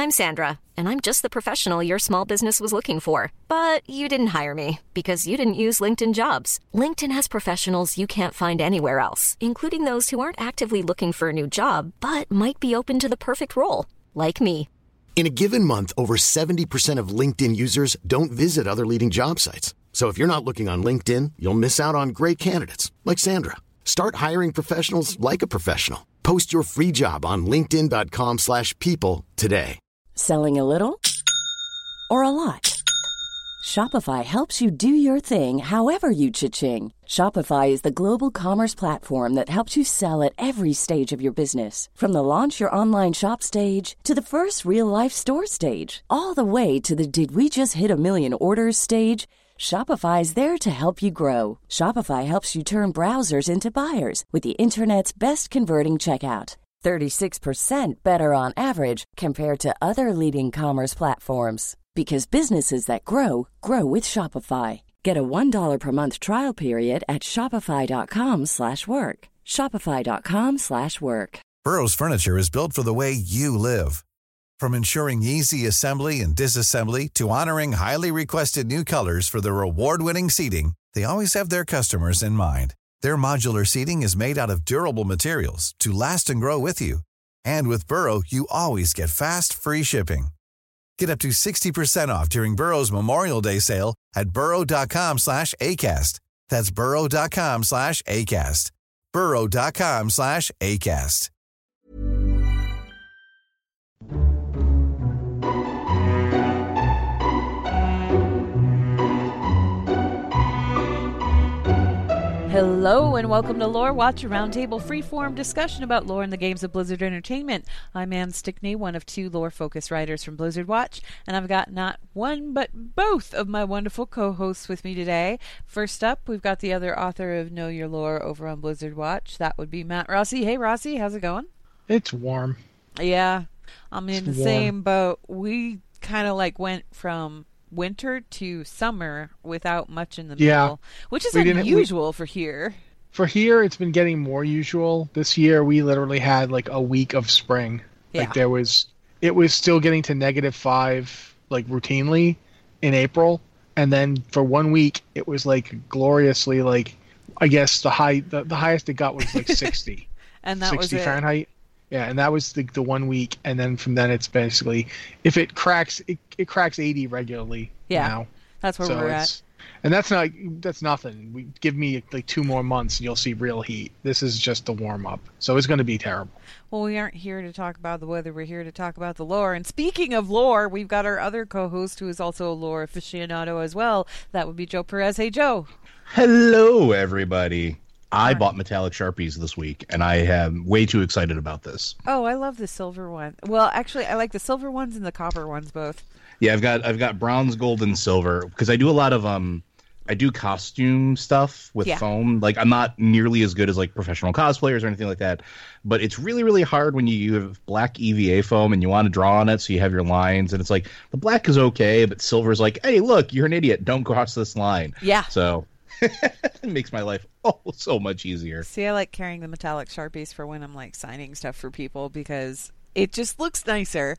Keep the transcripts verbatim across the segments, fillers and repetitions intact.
I'm Sandra, and I'm just the professional your small business was looking for. But you didn't hire me because you didn't use LinkedIn Jobs. LinkedIn has professionals you can't find anywhere else, including those who aren't actively looking for a new job, but might be open to the perfect role, like me. In a given month, over seventy percent of LinkedIn users don't visit other leading job sites. So if you're not looking on LinkedIn, you'll miss out on great candidates like Sandra. Start hiring professionals like a professional. Post your free job on linkedin dot com slash people today. Selling a little or a lot? Shopify helps you do your thing however you cha-ching. Shopify is the global commerce platform that helps you sell at every stage of your business. From the launch your online shop stage to the first real-life store stage, all the way to the did we just hit a million orders stage. Shopify is there to help you grow. Shopify helps you turn browsers into buyers with the internet's best converting checkout. thirty-six percent better on average compared to other leading commerce platforms. Because businesses that grow, grow with Shopify. Get a one dollar per month trial period at shopify.com slash work. Shopify.com slash work. Burrow's furniture is built for the way you live. From ensuring easy assembly and disassembly to honoring highly requested new colors for their award-winning seating, they always have their customers in mind. Their modular seating is made out of durable materials to last and grow with you. And with Burrow, you always get fast, free shipping. Get up to sixty percent off during Burrow's Memorial Day sale at burrow.com slash ACAST. That's burrow.com slash ACAST. burrow.com slash ACAST. Hello and welcome to Lore Watch, a roundtable freeform discussion about lore in the games of Blizzard Entertainment. I'm Ann Stickney, one of two lore-focused writers from Blizzard Watch, and I've got not one but both of my wonderful co-hosts with me today. First up, we've got the other author of Know Your Lore over on Blizzard Watch. That would be Matt Rossi. Hey Rossi, how's it going? It's warm. Yeah, I'm in It's the warm. same boat. We kind of like went from winter to summer without much in the Yeah. middle, which is We didn't- unusual we, for here. For here, it's been getting more usual. This year, we literally had like a week of spring. Yeah. Like there was, it was still getting to negative five like routinely in April, and then for one week, it was like gloriously like, I guess the high, the, the highest it got was like sixty, And that sixty was it. Fahrenheit. Yeah, and that was the the one week, and then from then it's basically if it cracks, it, it cracks eighty regularly Yeah, now. that's where So we're it's- at. And that's not that's nothing. We give me like two more months and you'll see real heat. This is just the warm up. So it's going to be terrible. Well, we aren't here to talk about the weather. We're here to talk about the lore. And speaking of lore, we've got our other co-host who is also a lore aficionado as well. That would be Joe Perez. Hey, Joe. Hello, everybody. I bought metallic Sharpies this week, and I am way too excited about this. Oh, I love the silver one. Well, actually, I like the silver ones and the copper ones both. Yeah, I've got I've got bronze, gold, and silver because I do a lot of um I do costume stuff with Yeah. foam. Like I'm not nearly as good as like professional cosplayers or anything like that, but it's really really hard when you, you have black E V A foam and you want to draw on it, so you have your lines, and it's like the black is okay, but silver is like, hey, look, you're an idiot, don't cross this line. Yeah. So it makes my life oh so much easier. See, I like carrying the metallic Sharpies for when I'm like signing stuff for people because it just looks nicer.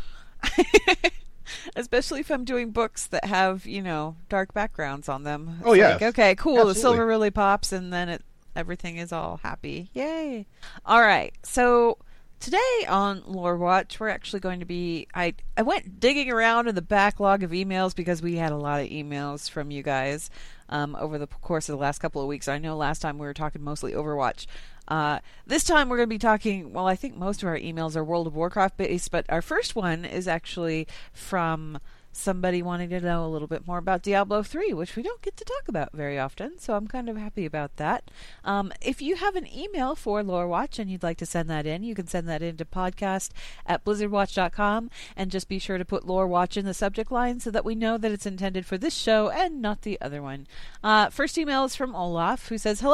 Especially if I'm doing books that have, you know, dark backgrounds on them. It's Oh, yeah. like, okay, cool. Absolutely. The silver really pops, and then it everything is all happy. Yay. All right. So today on Lore Watch, we're actually going to be... I, I went digging around in the backlog of emails because we had a lot of emails from you guys um, over the course of the last couple of weeks. I know last time we were talking mostly Overwatch. Uh, this time we're going to be talking, well, I think most of our emails are World of Warcraft based, but our first one is actually from somebody wanting to know a little bit more about Diablo three, which we don't get to talk about very often, so I'm kind of happy about that. Um, if you have an email for Lore Watch and you'd like to send that in, you can send that in to podcast at blizzard watch dot com, and just be sure to put Lore Watch in the subject line so that we know that it's intended for this show and not the other one. Uh, first email is from Olaf, who says, hello.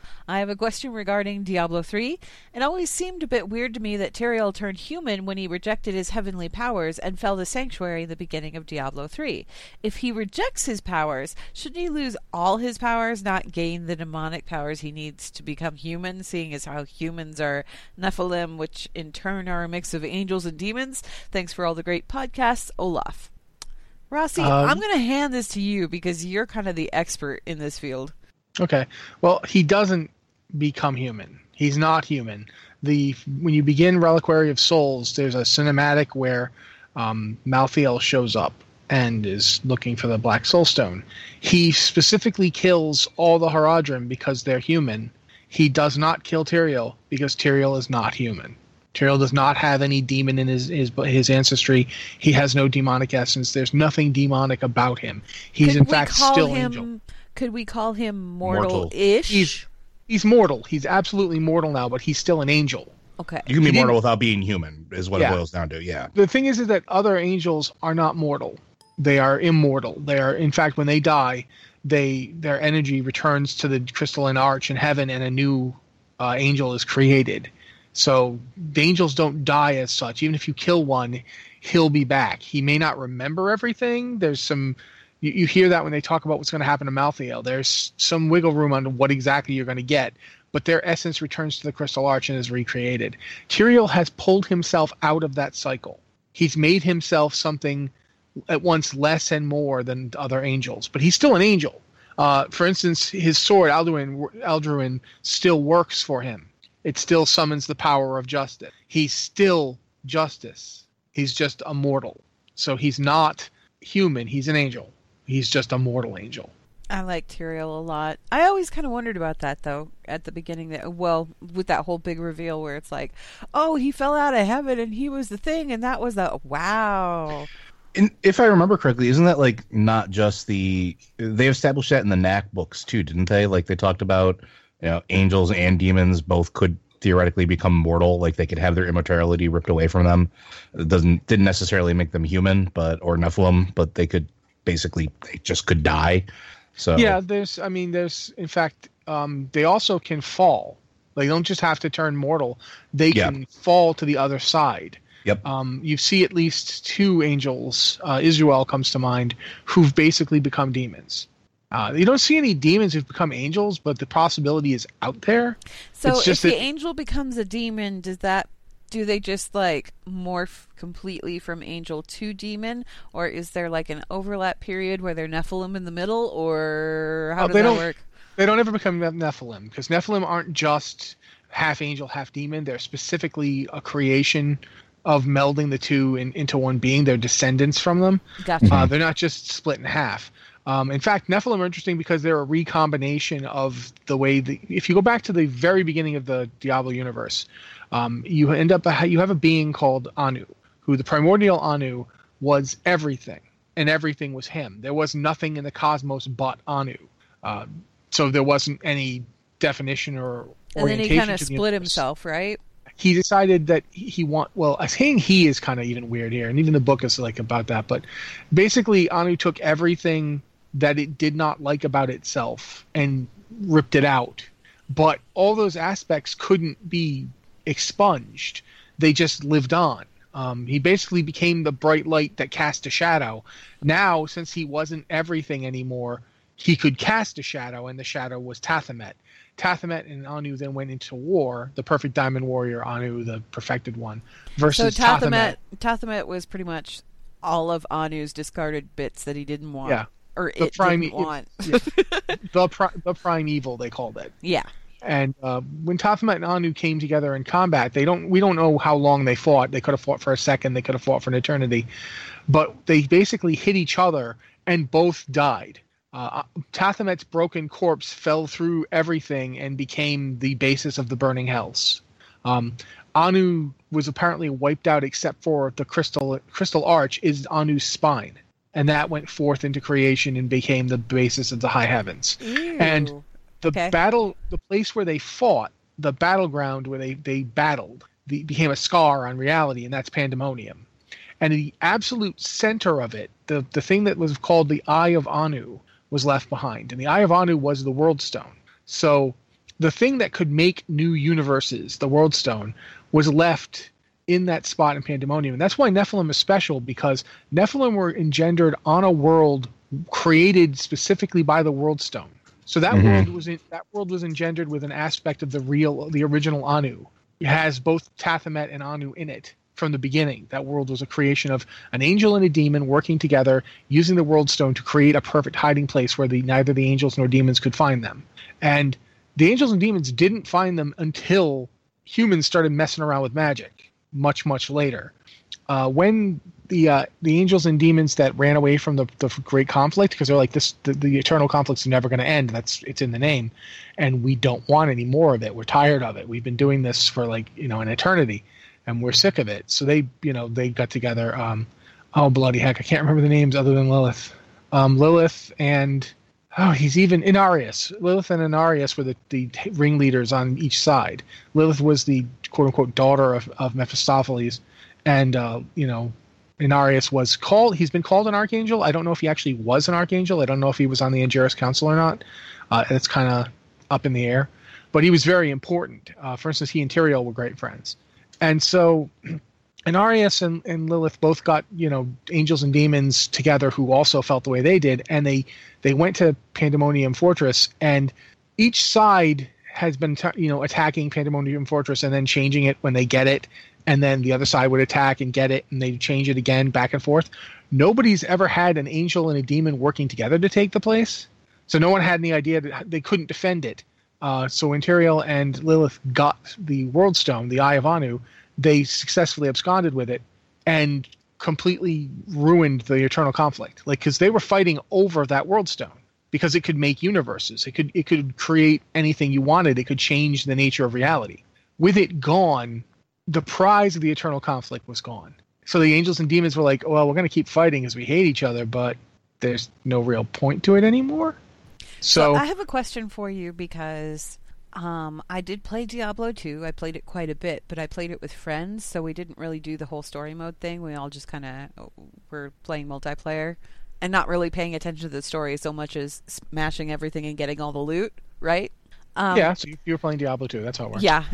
I have a question regarding Diablo three. It always seemed a bit weird to me that Tyrael turned human when he rejected his heavenly powers and fell to Sanctuary in the beginning of Diablo three. If he rejects his powers, shouldn't he lose all his powers, not gain the demonic powers he needs to become human, seeing as how humans are Nephilim, which in turn are a mix of angels and demons? Thanks for all the great podcasts, Olaf. Rossi, um, I'm going to hand this to you because you're kind of the expert in this field. Okay. Well, he doesn't become human. He's not human. The when you begin Reliquary of Souls, there's a cinematic where um, Malthael shows up and is looking for the Black Soul Stone. He specifically kills all the Haradrim because they're human. He does not kill Tyrael because Tyrael is not human. Tyrael does not have any demon in his, his his ancestry. He has no demonic essence. There's nothing demonic about him. He's could in fact still him, angel. Could we call him mortal-ish? He's he's mortal. He's absolutely mortal now, but he's still an angel. Okay. You can be He mortal didn't- without being human, is what Yeah. it boils down to. Yeah. The thing is, is that other angels are not mortal. They are immortal. They are, in fact, when they die, they their energy returns to the crystalline arch in heaven, and a new uh, angel is created. So the angels don't die as such. Even if you kill one, he'll be back. He may not remember everything. There's some you, you hear that when they talk about what's going to happen to Malthael. There's some wiggle room on what exactly you're going to get, but their essence returns to the crystal arch and is recreated. Tyrael has pulled himself out of that cycle. He's made himself something at once less and more than other angels, but he's still an angel. Uh, for instance, his sword, Alduin, Alduin, still works for him. It still summons the power of justice. He's still justice. He's just a mortal. So he's not human. He's an angel. He's just a mortal angel. I like Tyrael a lot. I always kind of wondered about that, though, at the beginning. That well, with that whole big reveal where it's like, oh, he fell out of heaven and he was the thing, and that was the wow. And if I remember correctly, isn't that like not just the they established that in the Knack books too, didn't they? Like they talked about, you know, angels and demons both could theoretically become mortal, like they could have their immortality ripped away from them. It doesn't didn't necessarily make them human, but or Nephilim, but they could basically they just could die. So yeah, there's I mean there's in fact um, they also can fall. They don't just have to turn mortal. They Yeah. can fall to the other side. Yep. Um, you see at least two angels, uh, Israel comes to mind, who've basically become demons. Uh, you don't see any demons who've become angels, but the possibility is out there. So It's if just the that- angel becomes a demon, does that do they just like morph completely from angel to demon, or is there like an overlap period where they're Nephilim in the middle, or how Oh, does they that don't- work? They don't ever become Neph- Nephilim, because Nephilim aren't just half angel, half demon. They're specifically a creation of melding the two in, into one being. They're descendants from them. Gotcha. Uh, they're not just split in half. Um, in fact, Nephilim are interesting because they're a recombination of the way the. If you go back to the very beginning of the Diablo universe, um, you end up you have a being called Anu, who the primordial Anu was everything, and everything was him. There was nothing in the cosmos but Anu. Uh, so there wasn't any definition or and then he orientation kind of to the split universe. himself, right? He decided that he he want well saying he is kind of even weird here, and even the book is like about that, but basically Anu took everything that it did not like about itself and ripped it out, but all those aspects couldn't be expunged. They just lived on. Um, he basically became the bright light that cast a shadow. Now, since he wasn't everything anymore, he could cast a shadow, and the shadow was Tathamet. Tathamet and Anu then went into war, the perfect diamond warrior, Anu, the perfected one, So versus Tathamet, Tathamet was pretty much all of Anu's discarded bits that he didn't want. Yeah. Or The it prime- didn't want. Yeah. the, pri- the prime evil, they called it. Yeah. And uh, when Tathamet and Anu came together in combat, they don't. We don't know how long they fought. They could have fought for a second. They could have fought for an eternity, but they basically hit each other and both died. Uh, Tathamet's broken corpse fell through everything and became the basis of the burning hells. Um, Anu was apparently wiped out except for the crystal crystal arch is Anu's spine, and that went forth into creation and became the basis of the high heavens. Ew. And the Okay. battle, the place where they fought, the battleground where they, they battled, the, became a scar on reality, and that's Pandemonium. And in the absolute center of it, the, the thing that was called the Eye of Anu was left behind. And the Eye of Anu was the World Stone. So the thing that could make new universes, the World Stone, was left in that spot in Pandemonium. And that's why Nephilim is special, because Nephilim were engendered on a world created specifically by the World Stone. So that mm-hmm. world was in, that world was engendered with an aspect of the real, the original Anu. It has both Tathamet and Anu in it from the beginning. That world was a creation of an angel and a demon working together, using the World Stone to create a perfect hiding place where the, neither the angels nor demons could find them. And the angels and demons didn't find them until humans started messing around with magic, much, much later. Uh, when the uh, the angels and demons that ran away from the, the great conflict, because they're like, this, the, the eternal conflict's never going to end. That's it's in the name, and we don't want any more of it. We're tired of it. We've been doing this for like you know an eternity, and we're sick of it. So they you know they got together. Um, oh bloody heck, I can't remember the names other than Lilith. Um, Lilith and oh he's even Inarius. Lilith and Inarius were the, the ringleaders on each side. Lilith was the quote unquote daughter of, of Mephistopheles, and uh, you know. Inarius was called, he's been called an archangel. I don't know if he actually was an archangel. I don't know if he was on the Angelus Council or not. Uh, it's kind of up in the air. But he was very important. Uh, for instance, he and Tyrael were great friends. And so Inarius and, and Lilith both got, you know, angels and demons together who also felt the way they did. And they, they went to Pandemonium Fortress, and each side has been, t- you know, attacking Pandemonium Fortress and then changing it when they get it. And then the other side would attack and get it, and they'd change it again, back and forth. Nobody's ever had an angel and a demon working together to take the place. So no one had any idea that they couldn't defend it. Uh, so when Tyrael and Lilith got the World Stone, the Eye of Anu, they successfully absconded with it and completely ruined the eternal conflict. Like, because they were fighting over that World Stone, because it could make universes. It could it could create anything you wanted. It could change the nature of reality. With it gone, the prize of the eternal conflict was gone. So the angels and demons were like, well, we're going to keep fighting as we hate each other, but there's no real point to it anymore. So, so I have a question for you, because um, I did play Diablo two. I played it quite a bit, but I played it with friends, so we didn't really do the whole story mode thing. We all just kind of were playing multiplayer and not really paying attention to the story so much as smashing everything and getting all the loot, right? Um, yeah, so you were playing Diablo two. That's how it works. Yeah.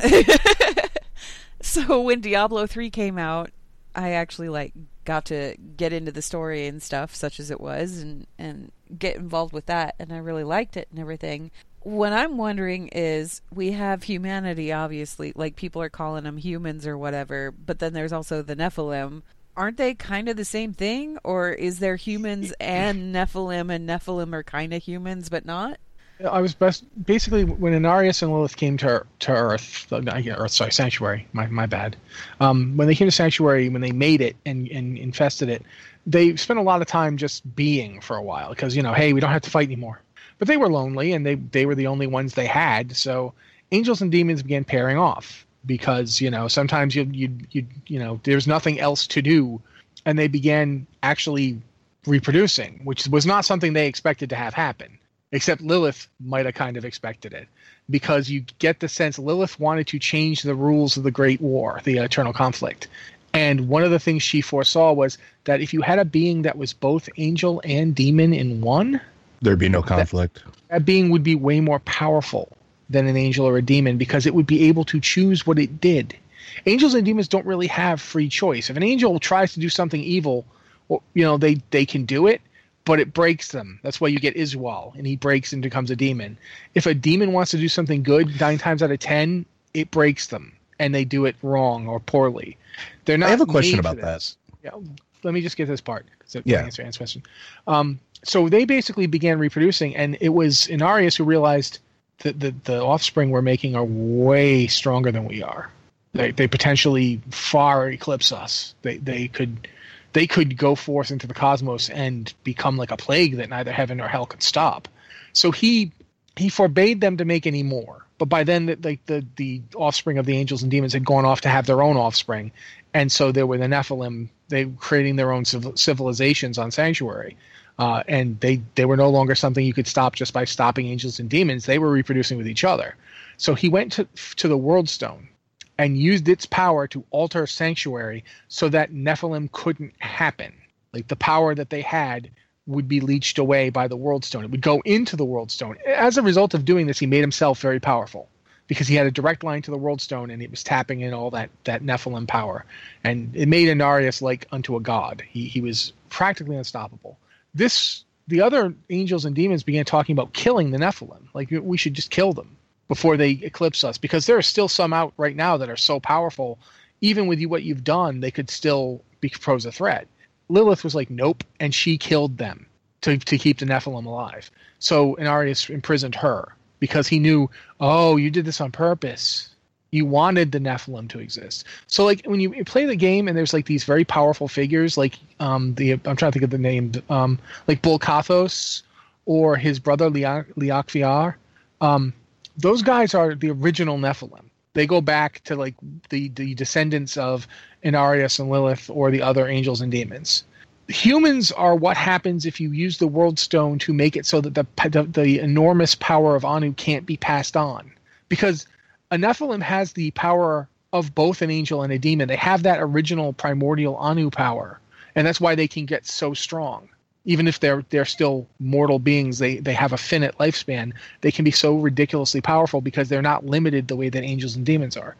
So when Diablo three came out, I actually like got to get into the story and stuff, such as it was, and, and get involved with that, and I really liked it and everything. What I'm wondering is, we have humanity, obviously, like people are calling them humans or whatever, but then there's also the Nephilim. Aren't they kind of the same thing? Or is there humans and Nephilim, and Nephilim are kind of humans but not? I was best basically when Inarius and Lilith came to to Earth, uh, Earth, sorry, Sanctuary. My my bad. Um, when they came to Sanctuary, when they made it and, and infested it, they spent a lot of time just being for a while, because you know, hey, we don't have to fight anymore. But they were lonely, and they they were the only ones they had. So angels and demons began pairing off, because you know sometimes you you you you know there's nothing else to do, and they began actually reproducing, which was not something they expected to have happen. Except Lilith might have kind of expected it, because you get the sense Lilith wanted to change the rules of the Great War, the eternal conflict. And one of the things she foresaw was that if you had a being that was both angel and demon in one, there'd be no conflict. That, that being would be way more powerful than an angel or a demon, because it would be able to choose what it did. Angels and demons don't really have free choice. If an angel tries to do something evil, well, you know, they, they can do it, but it breaks them. That's why you get Isual, and he breaks and becomes a demon. If a demon wants to do something good, nine times out of ten, it breaks them, and they do it wrong or poorly. They're not. I have a question made about for that. this. Yeah, let me just get this part. So Yeah. Answer, answer question. Um, so they basically began reproducing, and it was Inarius who realized that the, the offspring we're making are way stronger than we are. They they potentially far eclipse us. They they could. They could go forth into the cosmos and become like a plague that neither heaven or hell could stop. So he he forbade them to make any more. But by then, the, the, the, the offspring of the angels and demons had gone off to have their own offspring. And so there were the Nephilim, they were creating their own civil, civilizations on Sanctuary. Uh, and they, they were no longer something you could stop just by stopping angels and demons. They were reproducing with each other. So he went to, to the World Stone and used its power to alter Sanctuary so that Nephilim couldn't happen. Like the power that they had would be leached away by the World Stone. It would go into the World Stone. As a result of doing this, he made himself very powerful. because he had a direct line to the World Stone, and it was tapping in all that, that Nephilim power. And it made Inarius like unto a god. He he was practically unstoppable. This the other angels and demons began talking about killing the Nephilim. Like, we should just kill them before they eclipse us, because there are still some out right now that are so powerful, even with you what you've done, they could still be pose a threat. Lilith was like, nope, and she killed them to to keep the Nephilim alive. So Inarius imprisoned her because he knew, oh, you did this on purpose. You wanted the Nephilim to exist. So, like, when you play the game and there's like these very powerful figures, like um the I'm trying to think of the name, um like Bulkathos or his brother Leakviar, um those guys are the original Nephilim. They go back to like the the descendants of Inarius and Lilith or the other angels and demons. Humans are what happens if you use the World Stone to make it so that the the, the enormous power of Anu can't be passed on, because a Nephilim has the power of both an angel and a demon. They have that original primordial Anu power, and that's why they can get so strong. Even if they're they're still mortal beings, they, they have a finite lifespan. They can be so ridiculously powerful because they're not limited the way that angels and demons are.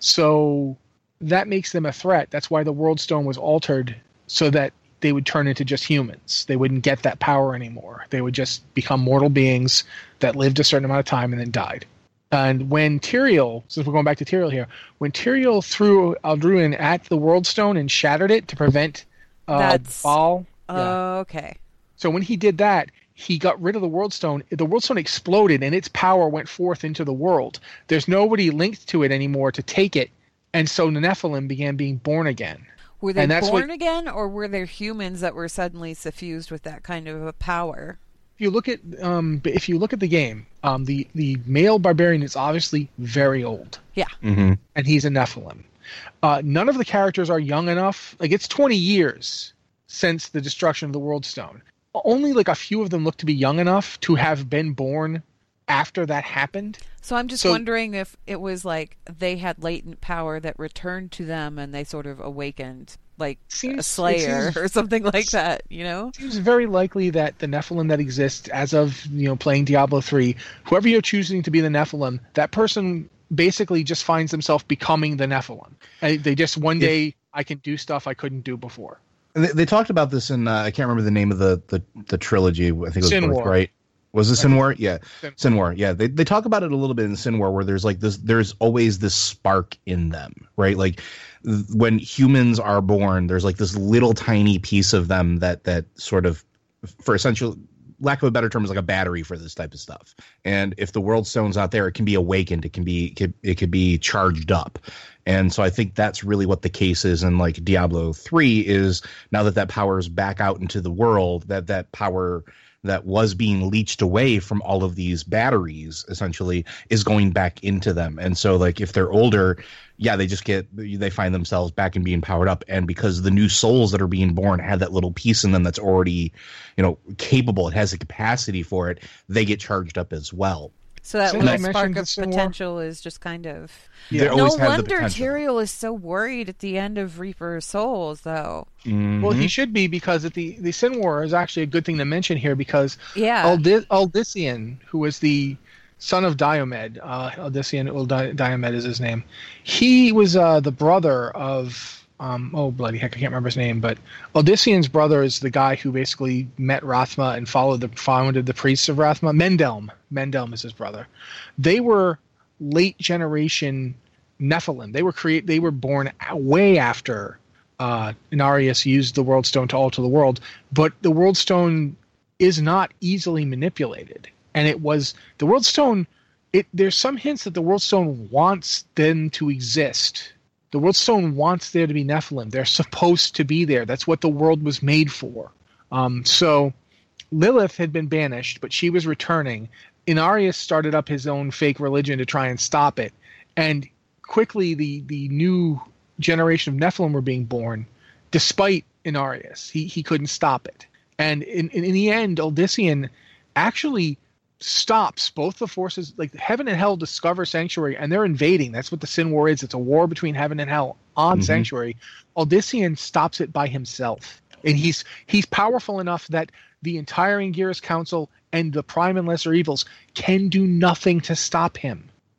So that makes them a threat. That's why the World Stone was altered so that they would turn into just humans. They wouldn't get that power anymore. They would just become mortal beings that lived a certain amount of time and then died. And when Tyrael, since we're going back to Tyrael here, when Tyrael threw Alduin at the World Stone and shattered it to prevent uh, That's... Baal. Oh, yeah. okay. So when he did that, he got rid of the World Stone. The World Stone exploded, and its power went forth into the world. There's nobody linked to it anymore to take it, and so the Nephilim began being born again. Were they and that's born what, again, or were there humans that were suddenly suffused with that kind of a power? If you look at um, if you look at the game, um, the the male barbarian is obviously very old. Yeah, Mm-hmm. and he's a Nephilim. Uh, none of the characters are young enough. Like, it's twenty years since the destruction of the World Stone. Only like a few of them look to be young enough to have been born after that happened. so I'm just So- wondering if it was like they had latent power that returned to them and they sort of awakened, like a Seems- Slayer it seems- or something like that, you know? It seems very likely that the Nephilim that exists as of, you know, playing Diablo three, whoever you're choosing to be the Nephilim, that person basically just finds themselves becoming the Nephilim. And they just one day, I can do stuff I couldn't do before. They, they talked about this in uh, I can't remember the name of the the, the trilogy. I think it was Sin War. Birthright. Was it Sin War? Yeah, Sin- Sin War. Yeah, they they talk about it a little bit in Sin War, where there's like this. There's always this spark in them, right? Like th- when humans are born, there's like this little tiny piece of them that that sort of, for essential lack of a better term, is like a battery for this type of stuff. And if the World Stone's out there, it can be awakened. It can be it could, it could be charged up. And so I think that's really what the case is in like Diablo three is, now that that power is back out into the world, that that power that was being leached away from all of these batteries essentially is going back into them. And so like if they're older, yeah, they just get, they find themselves back and being powered up. And because the new souls that are being born have that little piece in them that's already, you know, capable, it has the capacity for it, they get charged up as well. So that So little you spark mentioned of the Sin War. potential is just kind of... They No always have the wonder potential. Tyrael is so worried at the end of Reaper of Souls, though. Mhm. Well, he should be, because at the, the Sin War is actually a good thing to mention here, because Yeah. Aldi- Aldician, who was the son of Diomed, uh, Aldician Ul Di- Diomed is his name. He was uh, the brother of, um, oh bloody heck, I can't remember his name, but Aldician's brother is the guy who basically met Rathma and followed the founded the priests of Rathma. Mendelm, Mendelm is his brother. They were late generation Nephilim. They were create. They were born way after uh, Inarius used the World Stone to alter the world, but the World Stone is not easily manipulated, and it was the World Stone. It there's some hints that the World Stone wants them to exist. The World Stone wants there to be Nephilim. They're supposed to be there. That's what the world was made for. Um, so Lilith had been banished, but she was returning. Inarius started up his own fake religion to try and stop it, and quickly the the new generation of Nephilim were being born, despite Inarius. He he couldn't stop it, and in in, in the end, Aldician actually stops both the forces. Like heaven and hell discover Sanctuary, and they're invading. That's what the Sin War is. It's a war between heaven and hell on Mhm. Sanctuary. Aldician stops it by himself, and he's he's powerful enough that the entire Anguirus Council and the Prime and Lesser Evils can do nothing to stop him.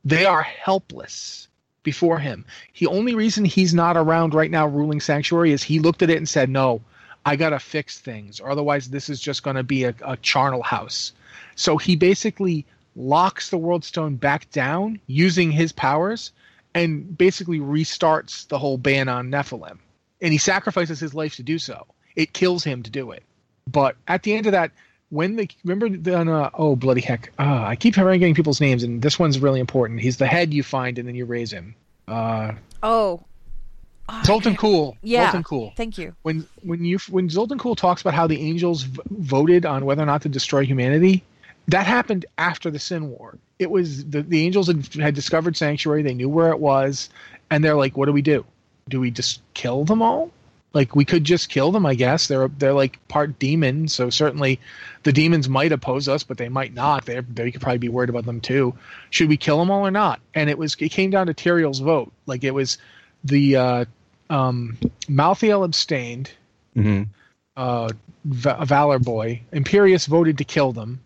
They are helpless before him. The only reason he's not around right now ruling Sanctuary is he looked at it and said, no, I got to fix things. Or otherwise, this is just going to be a, a charnel house. So he basically locks the World Stone back down using his powers and basically restarts the whole ban on Nephilim. And he sacrifices his life to do so. It kills him to do it. But at the end of that, when they remember then uh, oh bloody heck, uh, I keep forgetting people's names, and this one's really important. He's the head you find, and then you raise him. Uh, oh, oh Zoltan Kulle. Yeah, Zoltan Kulle. Thank you. When when you when Zoltan Kulle talks about how the angels v- voted on whether or not to destroy humanity, that happened after the Sin War. It was the the angels had, had discovered Sanctuary. They knew where it was, and they're like, "What do we do? Do we just kill them all?" Like, we could just kill them, I guess. They're they're like part demon, so certainly the demons might oppose us, but they might not. They they could probably be worried about them too. Should we kill them all or not? And it was it came down to Tyrael's vote. Like, it was the uh, um, Malthael abstained, Mm-hmm. uh, Va- Valor Boy. Imperius voted to kill them.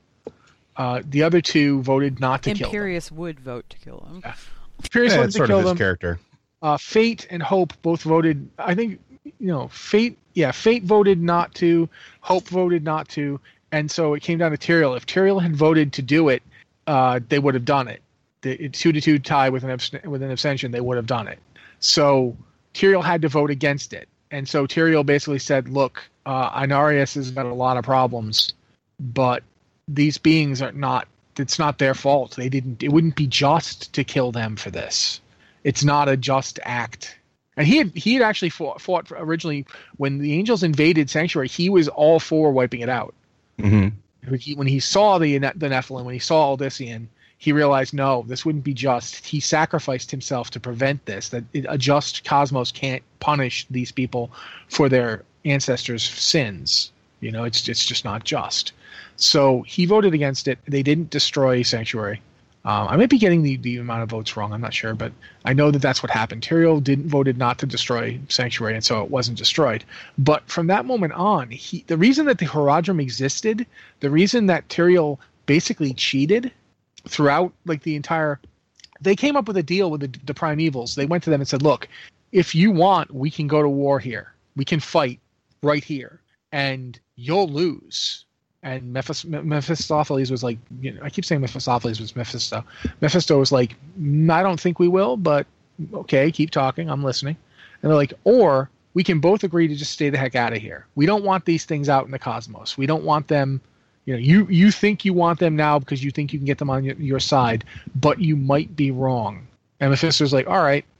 Uh, the other two voted not to kill them. Imperius would vote to kill him. Yeah. Imperius Yeah, voted it's to sort kill of his them. character. Uh, Fate and Hope both voted. I think, you know, Fate. Yeah, Fate voted not to. Hope voted not to, and so it came down to Tyrael. If Tyrael had voted to do it, uh, they would have done it. The two to two tie with an abs- with an abstention, they would have done it. So Tyrael had to vote against it, and so Tyrael basically said, "Look, uh, Inarius has got a lot of problems, but these beings are not. It's not their fault. They didn't. It wouldn't be just to kill them for this. It's not a just act." And he had he had actually fought, fought originally when the angels invaded Sanctuary. He was all for wiping it out. Mm-hmm. He, when he saw the the Nephilim, when he saw Aldyssian, he realized, no, this wouldn't be just. He sacrificed himself to prevent this. That it, a just cosmos can't punish these people for their ancestors' sins. You know, it's it's just not just. So he voted against it. They didn't destroy Sanctuary. Um, I might be getting the, the amount of votes wrong. I'm not sure, but I know that that's what happened. Tyrael didn't voted not to destroy Sanctuary, and so it wasn't destroyed. But from that moment on, he the reason that the Horadrim existed, the reason that Tyrael basically cheated throughout like the entire, they came up with a deal with the, the Primevals. They went to them and said, "Look, if you want, we can go to war here. We can fight right here, and you'll lose." And Mephis- Mephistopheles was like, you know, I keep saying Mephistopheles was Mephisto. Mephisto was like, I don't think we will, but okay, keep talking. I'm listening. And they're like, or we can both agree to just stay the heck out of here. We don't want these things out in the cosmos. We don't want them, you know, you, you think you want them now because you think you can get them on your, your side, but you might be wrong. And Mephisto's like, all right,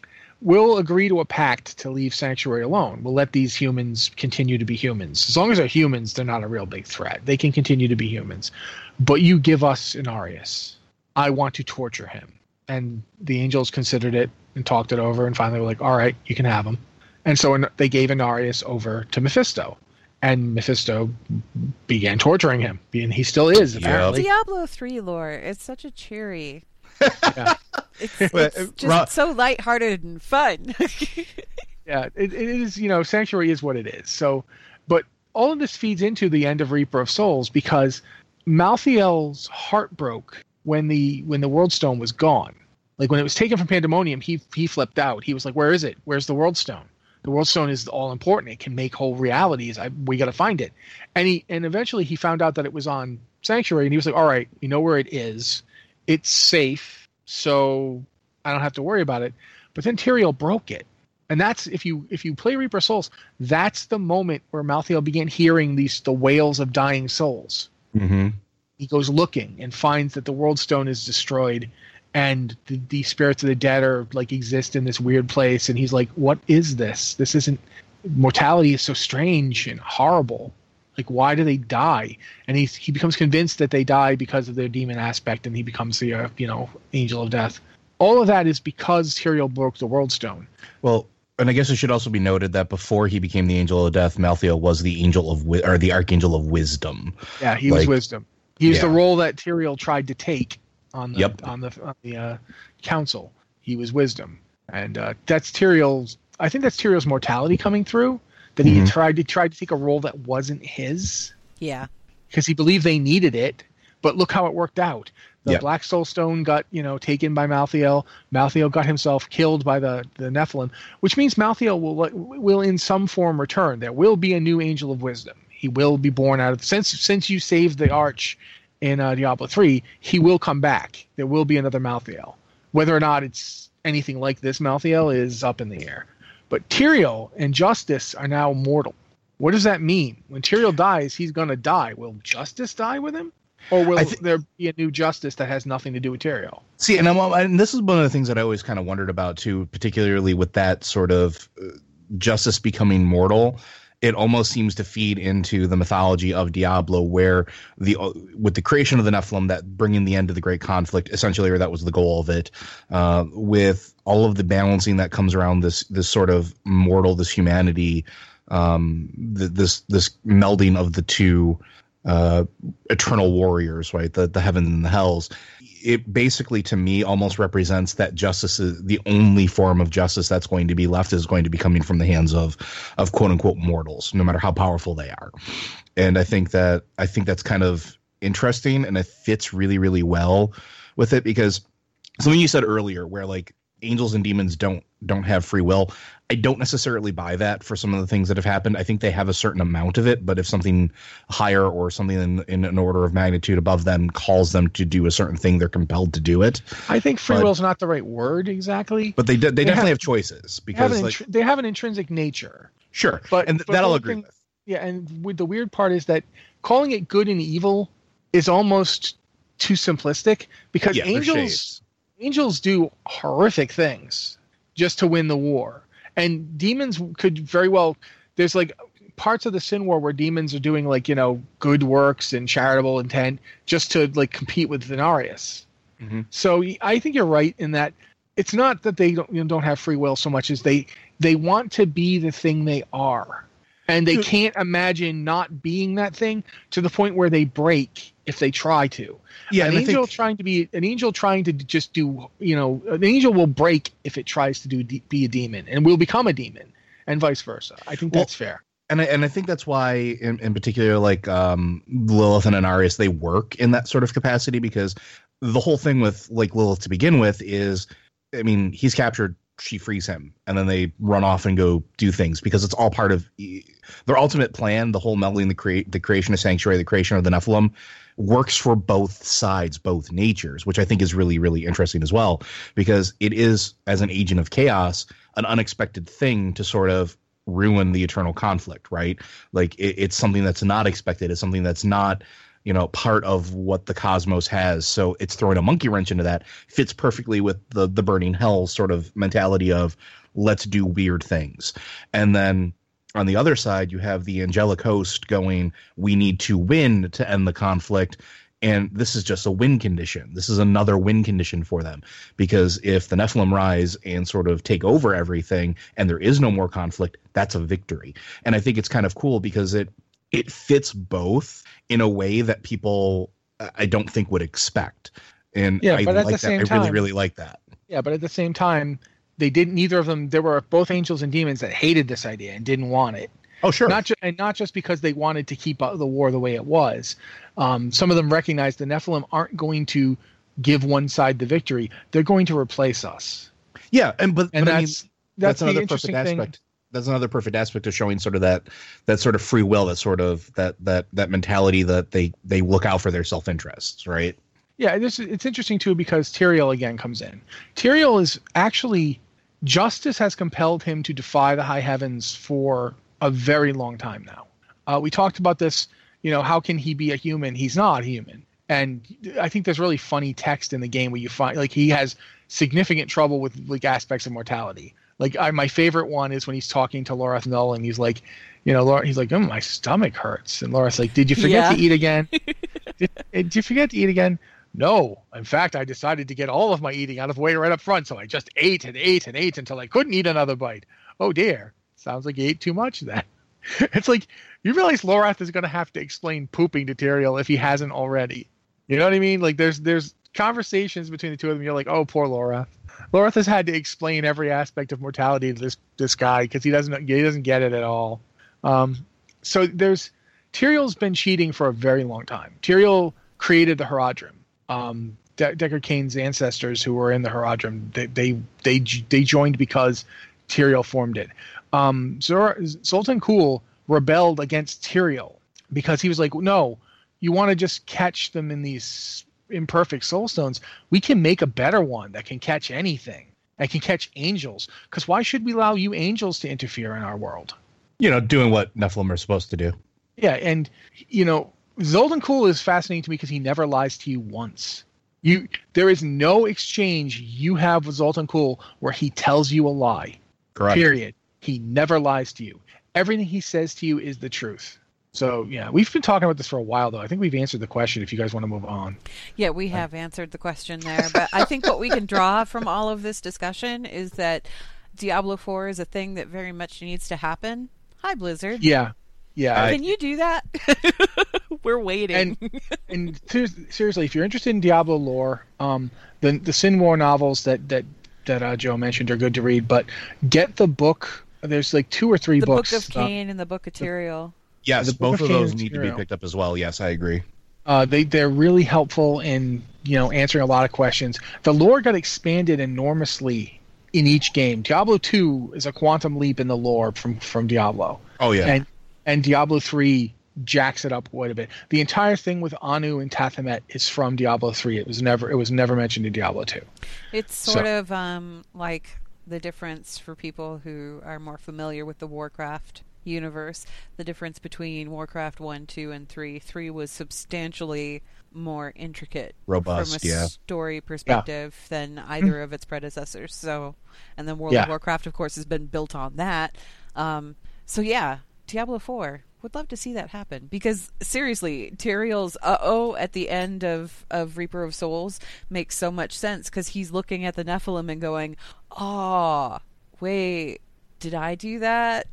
we'll agree to a pact to leave Sanctuary alone. We'll let these humans continue to be humans. As long as they're humans, they're not a real big threat. They can continue to be humans. But you give us Inarius. I want to torture him. And the angels considered it and talked it over, and finally were like, all right, you can have him. And so they gave Inarius over to Mephisto. And Mephisto began torturing him. And he still is, apparently. Diablo three lore. It's such a cheery... Yeah. It's, it's just Ra- so lighthearted and fun. Yeah, it, it is, you know, Sanctuary is what it is. So, but all of this feeds into the end of Reaper of Souls because Malthael's heart broke when the when the World Stone was gone. Like when it was taken from Pandemonium, he he flipped out. He was like, "Where is it? Where's the World Stone? The World Stone is all important. It can make whole realities. I, we got to find it." And he and eventually he found out that it was on Sanctuary, and he was like, "All right, we know where it is. It's safe, so I don't have to worry about it." But then Tyrael broke it. And that's, if you if you play Reaper of Souls, that's the moment where Malthael began hearing these the wails of dying souls. Mm-hmm. He goes looking and finds that the World Stone is destroyed and the, the spirits of the dead are like exist in this weird place. And he's like, what is this? This isn't, mortality is so strange and horrible. Like, why do they die? And he he becomes convinced that they die because of their demon aspect, and he becomes the uh, you know angel of death. All of that is because Tyrael broke the World Stone. Well, and I guess it should also be noted that before he became the angel of death, Malthael was the angel of wi- or the archangel of wisdom. Yeah, he like, was wisdom. He was yeah. the role that Tyrael tried to take on the Yep. on the on the uh, council. He was wisdom, and uh, that's Tyrael's. I think that's Tyrael's mortality coming through. That he Mhm. tried to tried to take a role that wasn't his Yeah. because he believed they needed it. But look how it worked out. The Yep. Black Soul Stone got, you know, taken by Malthael. Malthael got himself killed by the, the Nephilim, which means Malthael will will in some form return. There will be a new Angel of Wisdom. He will be born out of since since you saved the Arch in uh, Diablo three. He will come back. There will be another Malthael. Whether or not it's anything like this Malthael is up in the air. But Tyrael and Justice are now mortal. What does that mean? When Tyrael dies, he's going to die. Will Justice die with him? Or will th- there be a new Justice that has nothing to do with Tyrael? See, and, I'm, and this is one of the things that I always kind of wondered about too, particularly with that sort of uh, Justice becoming mortal. It almost seems to feed into the mythology of Diablo, where the uh, with the creation of the Nephilim, that bringing the end to the great conflict, essentially, or that was the goal of it. Uh, with all of the balancing that comes around this this sort of mortal, this humanity, um, th- this this melding of the two uh, eternal warriors, right? The the heavens and the hells. It basically, to me, almost represents that justice is the only form of justice that's going to be left is going to be coming from the hands of, of quote unquote mortals, no matter how powerful they are. And I think that I think that's kind of interesting, and it fits really, really well with it, because something you said earlier, where like angels and demons don't don't have free will. I don't necessarily buy that for some of the things that have happened. I think they have a certain amount of it, but if something higher or something in, in an order of magnitude above them calls them to do a certain thing, they're compelled to do it. I think free But- will is not the right word exactly. But they de- they, definitely have- have choices, They have, because an like intr- they have an intrinsic nature. sure, But and th- but that I'll one agree thing- with. Yeah, and with the weird part is that calling it good and evil is almost too simplistic, because Yeah, they're angels shades. angels do horrific things just to win the war. And demons could very well, there's like parts of the Sin War where demons are doing like, you know, good works and charitable intent just to like compete with Venarius. Mm-hmm. So I think you're right in that it's not that they don't, you know, don't have free will so much as they they want to be the thing they are. And they can't imagine not being that thing, to the point where they break if they try to. Yeah, an and I angel think- trying to be an angel trying to just do, you know, an angel will break if it tries to do be a demon, and will become a demon, and vice versa. I think Well, that's fair. And I, and I think that's why, in, in particular, like um, Lilith and Inarius, they work in that sort of capacity, because the whole thing with like Lilith to begin with is, I mean, he's captured, she frees him, and then they run off and go do things, because it's all part of their ultimate plan. The whole melding, the create, the creation of Sanctuary, the creation of the Nephilim, works for both sides, both natures, which I think is really, really interesting as well, because it is, as an agent of chaos, an unexpected thing to sort of ruin the eternal conflict, right? Like it, it's something that's not expected. It's something that's not, you know, part of what the cosmos has. So it's throwing a monkey wrench into that. Fits perfectly with the the burning hell sort of mentality of let's do weird things. And then on the other side, you have the angelic host going, we need to win to end the conflict. And this is just a win condition. This is another win condition for them, because if the Nephilim rise and sort of take over everything and there is no more conflict, that's a victory. And I think it's kind of cool because it it fits both in a way that people I don't think would expect. And Yeah, I but at like the that. same I really, time- really like that. Yeah, but at the same time, they didn't. Neither of them. There were both angels and demons that hated this idea and didn't want it. Oh, sure. Not ju- and not just because they wanted to keep uh, the war the way it was. Um, some of them recognized the Nephilim aren't going to give one side the victory. They're going to replace us. Yeah, and but, And but I mean, that's that's, that's the another interesting perfect thing. aspect. That's another perfect aspect of showing sort of that that sort of free will, that sort of that that that mentality that they they look out for their self interests, right? Yeah, this is, it's interesting too because Tyrael again comes in. Tyrael is actually, justice has compelled him to defy the high heavens for a very long time now. Uh, we talked about this, you know, how can he be a human? He's not human. And I think there's really funny text in the game where you find, like, he has significant trouble with, like, aspects of mortality. Like, I, my favorite one is when he's talking to Lorath Null and he's like, you know, Laura, he's like, oh, my stomach hurts. And Lorath's like, did you forget Yeah. to eat again? did, did you forget to eat again? No. In fact, I decided to get all of my eating out of the way right up front, so I just ate and ate and ate until I couldn't eat another bite. Oh, dear. Sounds like you ate too much then. It's like, you realize Lorath is going to have to explain pooping to Tyrael if he hasn't already. You know what I mean? Like, there's there's conversations between the two of them. You're like, oh, poor Lorath. Lorath has had to explain every aspect of mortality to this this guy because he doesn't he doesn't get it at all. Um, so there's Tyrael's been cheating for a very long time. Tyrael created the Haradrim. Um, De- Deckard Cain's ancestors who were in the Haradrim. They they they they joined because Tyrael formed it. Um, Zor- Zoltan Kulle rebelled against Tyrael because he was like, no, you want to just catch them in these imperfect soul stones. We can make a better one that can catch anything. That can catch angels. Because why should we allow you angels to interfere in our world? You know, doing what Nephilim are supposed to do. Yeah, and, you know, Zoltan Kulle is fascinating to me because he never lies to you once. You, there is no exchange you have with Zoltan Kulle where he tells you a lie. Correct. Period. He never lies to you. Everything he says to you is the truth. So, yeah, we've been talking about this for a while, though. I think we've answered the question if you guys want to move on. Yeah, we have answered the question there. But I think what we can draw from all of this discussion is that Diablo four is a thing that very much needs to happen. Hi, Blizzard. Yeah. Yeah. Can you do that? We're waiting. And, and ser- seriously, if you're interested in Diablo lore, um, the the Sin War novels that, that, that uh, Joe mentioned are good to read, but get the book. There's like two or three the books. The Book of Cain uh, and the Book of Tyrael. Yes, The Book both of of those Cain need to be Tyrael. picked up as well. Yes, I agree. Uh, they they're really helpful in you know answering a lot of questions. The lore got expanded enormously in each game. Diablo two is a quantum leap in the lore from from Diablo. Oh yeah, and and Diablo three jacks it up quite a bit. The entire thing with Anu and Tathamet is from Diablo three. It was never it was never mentioned in Diablo two. It's sort So- of um, like the difference for people who are more familiar with the Warcraft universe, the difference between Warcraft one, two, and three. three was substantially more intricate Robust, from a yeah. story perspective than either of its predecessors. So, and then World Yeah. of Warcraft, of course, has been built on that. Um, so yeah, Diablo four. Would love to see that happen because seriously, Tyrael's uh-oh at the end of, of Reaper of Souls makes so much sense because he's looking at the Nephilim and going, oh, wait, did I do that?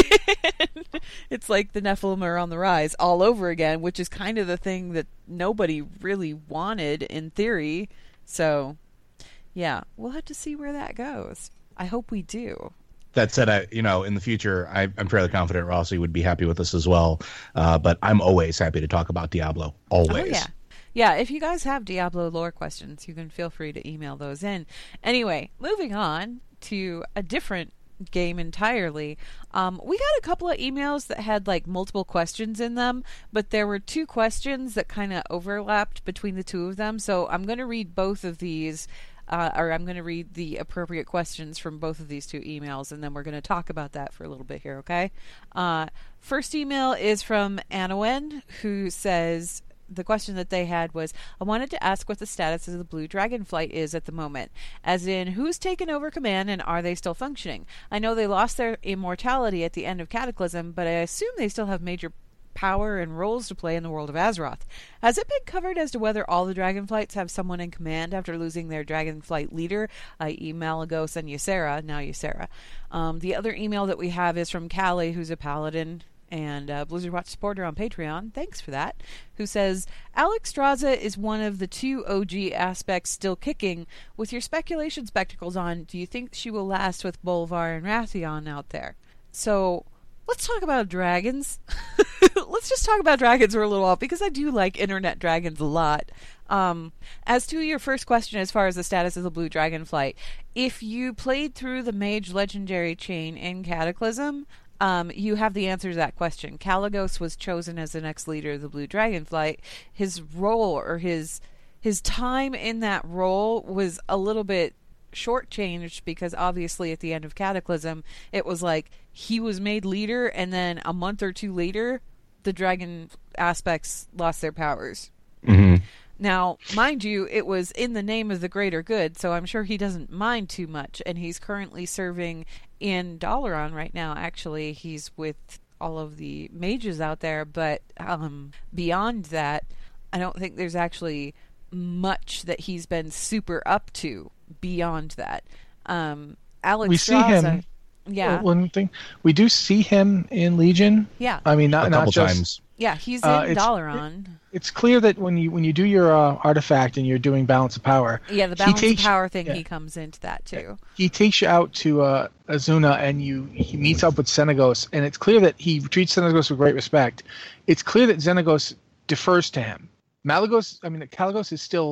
It's like the Nephilim are on the rise all over again, which is kind of the thing that nobody really wanted in theory. So, yeah, we'll have to see where that goes. I hope we do. That said, I you know in the future, I, I'm fairly confident Rossi would be happy with this as well. Uh, but I'm always happy to talk about Diablo. Always. Oh, yeah. Yeah, if you guys have Diablo lore questions, you can feel free to email those in. Anyway, moving on to a different game entirely. Um, we got a couple of emails that had like multiple questions in them, but there were two questions that kind of overlapped between the two of them. So I'm going to read both of these. Uh, or I'm going to read the appropriate questions from both of these two emails, and then we're going to talk about that for a little bit here, okay? Uh, first email is from Anawen, who says the question that they had was, I wanted to ask what the status of the Blue Dragonflight is at the moment, as in who's taken over command and are they still functioning? I know they lost their immortality at the end of Cataclysm, but I assume they still have major power and roles to play in the world of Azeroth. Has it been covered as to whether all the Dragonflights have someone in command after losing their Dragonflight leader, that is. Malygos and Ysera, now Ysera? Um, the other email that we have is from Callie, who's a paladin and a Blizzard Watch supporter on Patreon. Thanks for that. Who says, Alexstrasza is one of the two O G aspects still kicking. With your speculation spectacles on, do you think she will last with Bolvar and Wrathion out there? So, let's talk about dragons. Let's just talk about dragons for a little while, because I do like internet dragons a lot. Um, as to your first question, as far as the status of the Blue Dragonflight, if you played through the Mage Legendary chain in Cataclysm, um, you have the answer to that question. Malygos was chosen as the next leader of the Blue Dragonflight. His role, or his his time in that role, was a little bit shortchanged, because obviously at the end of Cataclysm, it was like he was made leader, and then a month or two later, the dragon aspects lost their powers. Mm-hmm. Now, mind you, it was in the name of the greater good, so I'm sure he doesn't mind too much, and he's currently serving in Dalaran right now. Actually, he's with all of the mages out there, but um, beyond that, I don't think there's actually much that he's been super up to beyond that. Um, Alex We see Strauss, him. yeah, One thing we do see him in Legion. yeah, I mean, not A not couple just. times. yeah, he's in uh, it's- Dalaran. It's clear that when you when you do your uh, artifact and you're doing balance of power, Yeah, the he balance takes- of power thing, yeah. he comes into that too. he takes you out to uh, Azuna, and you he meets up with Xenagos, and it's clear that he treats Xenagos with great respect. It's clear that Xenagos defers to him. Malygos, I mean, Malygos is still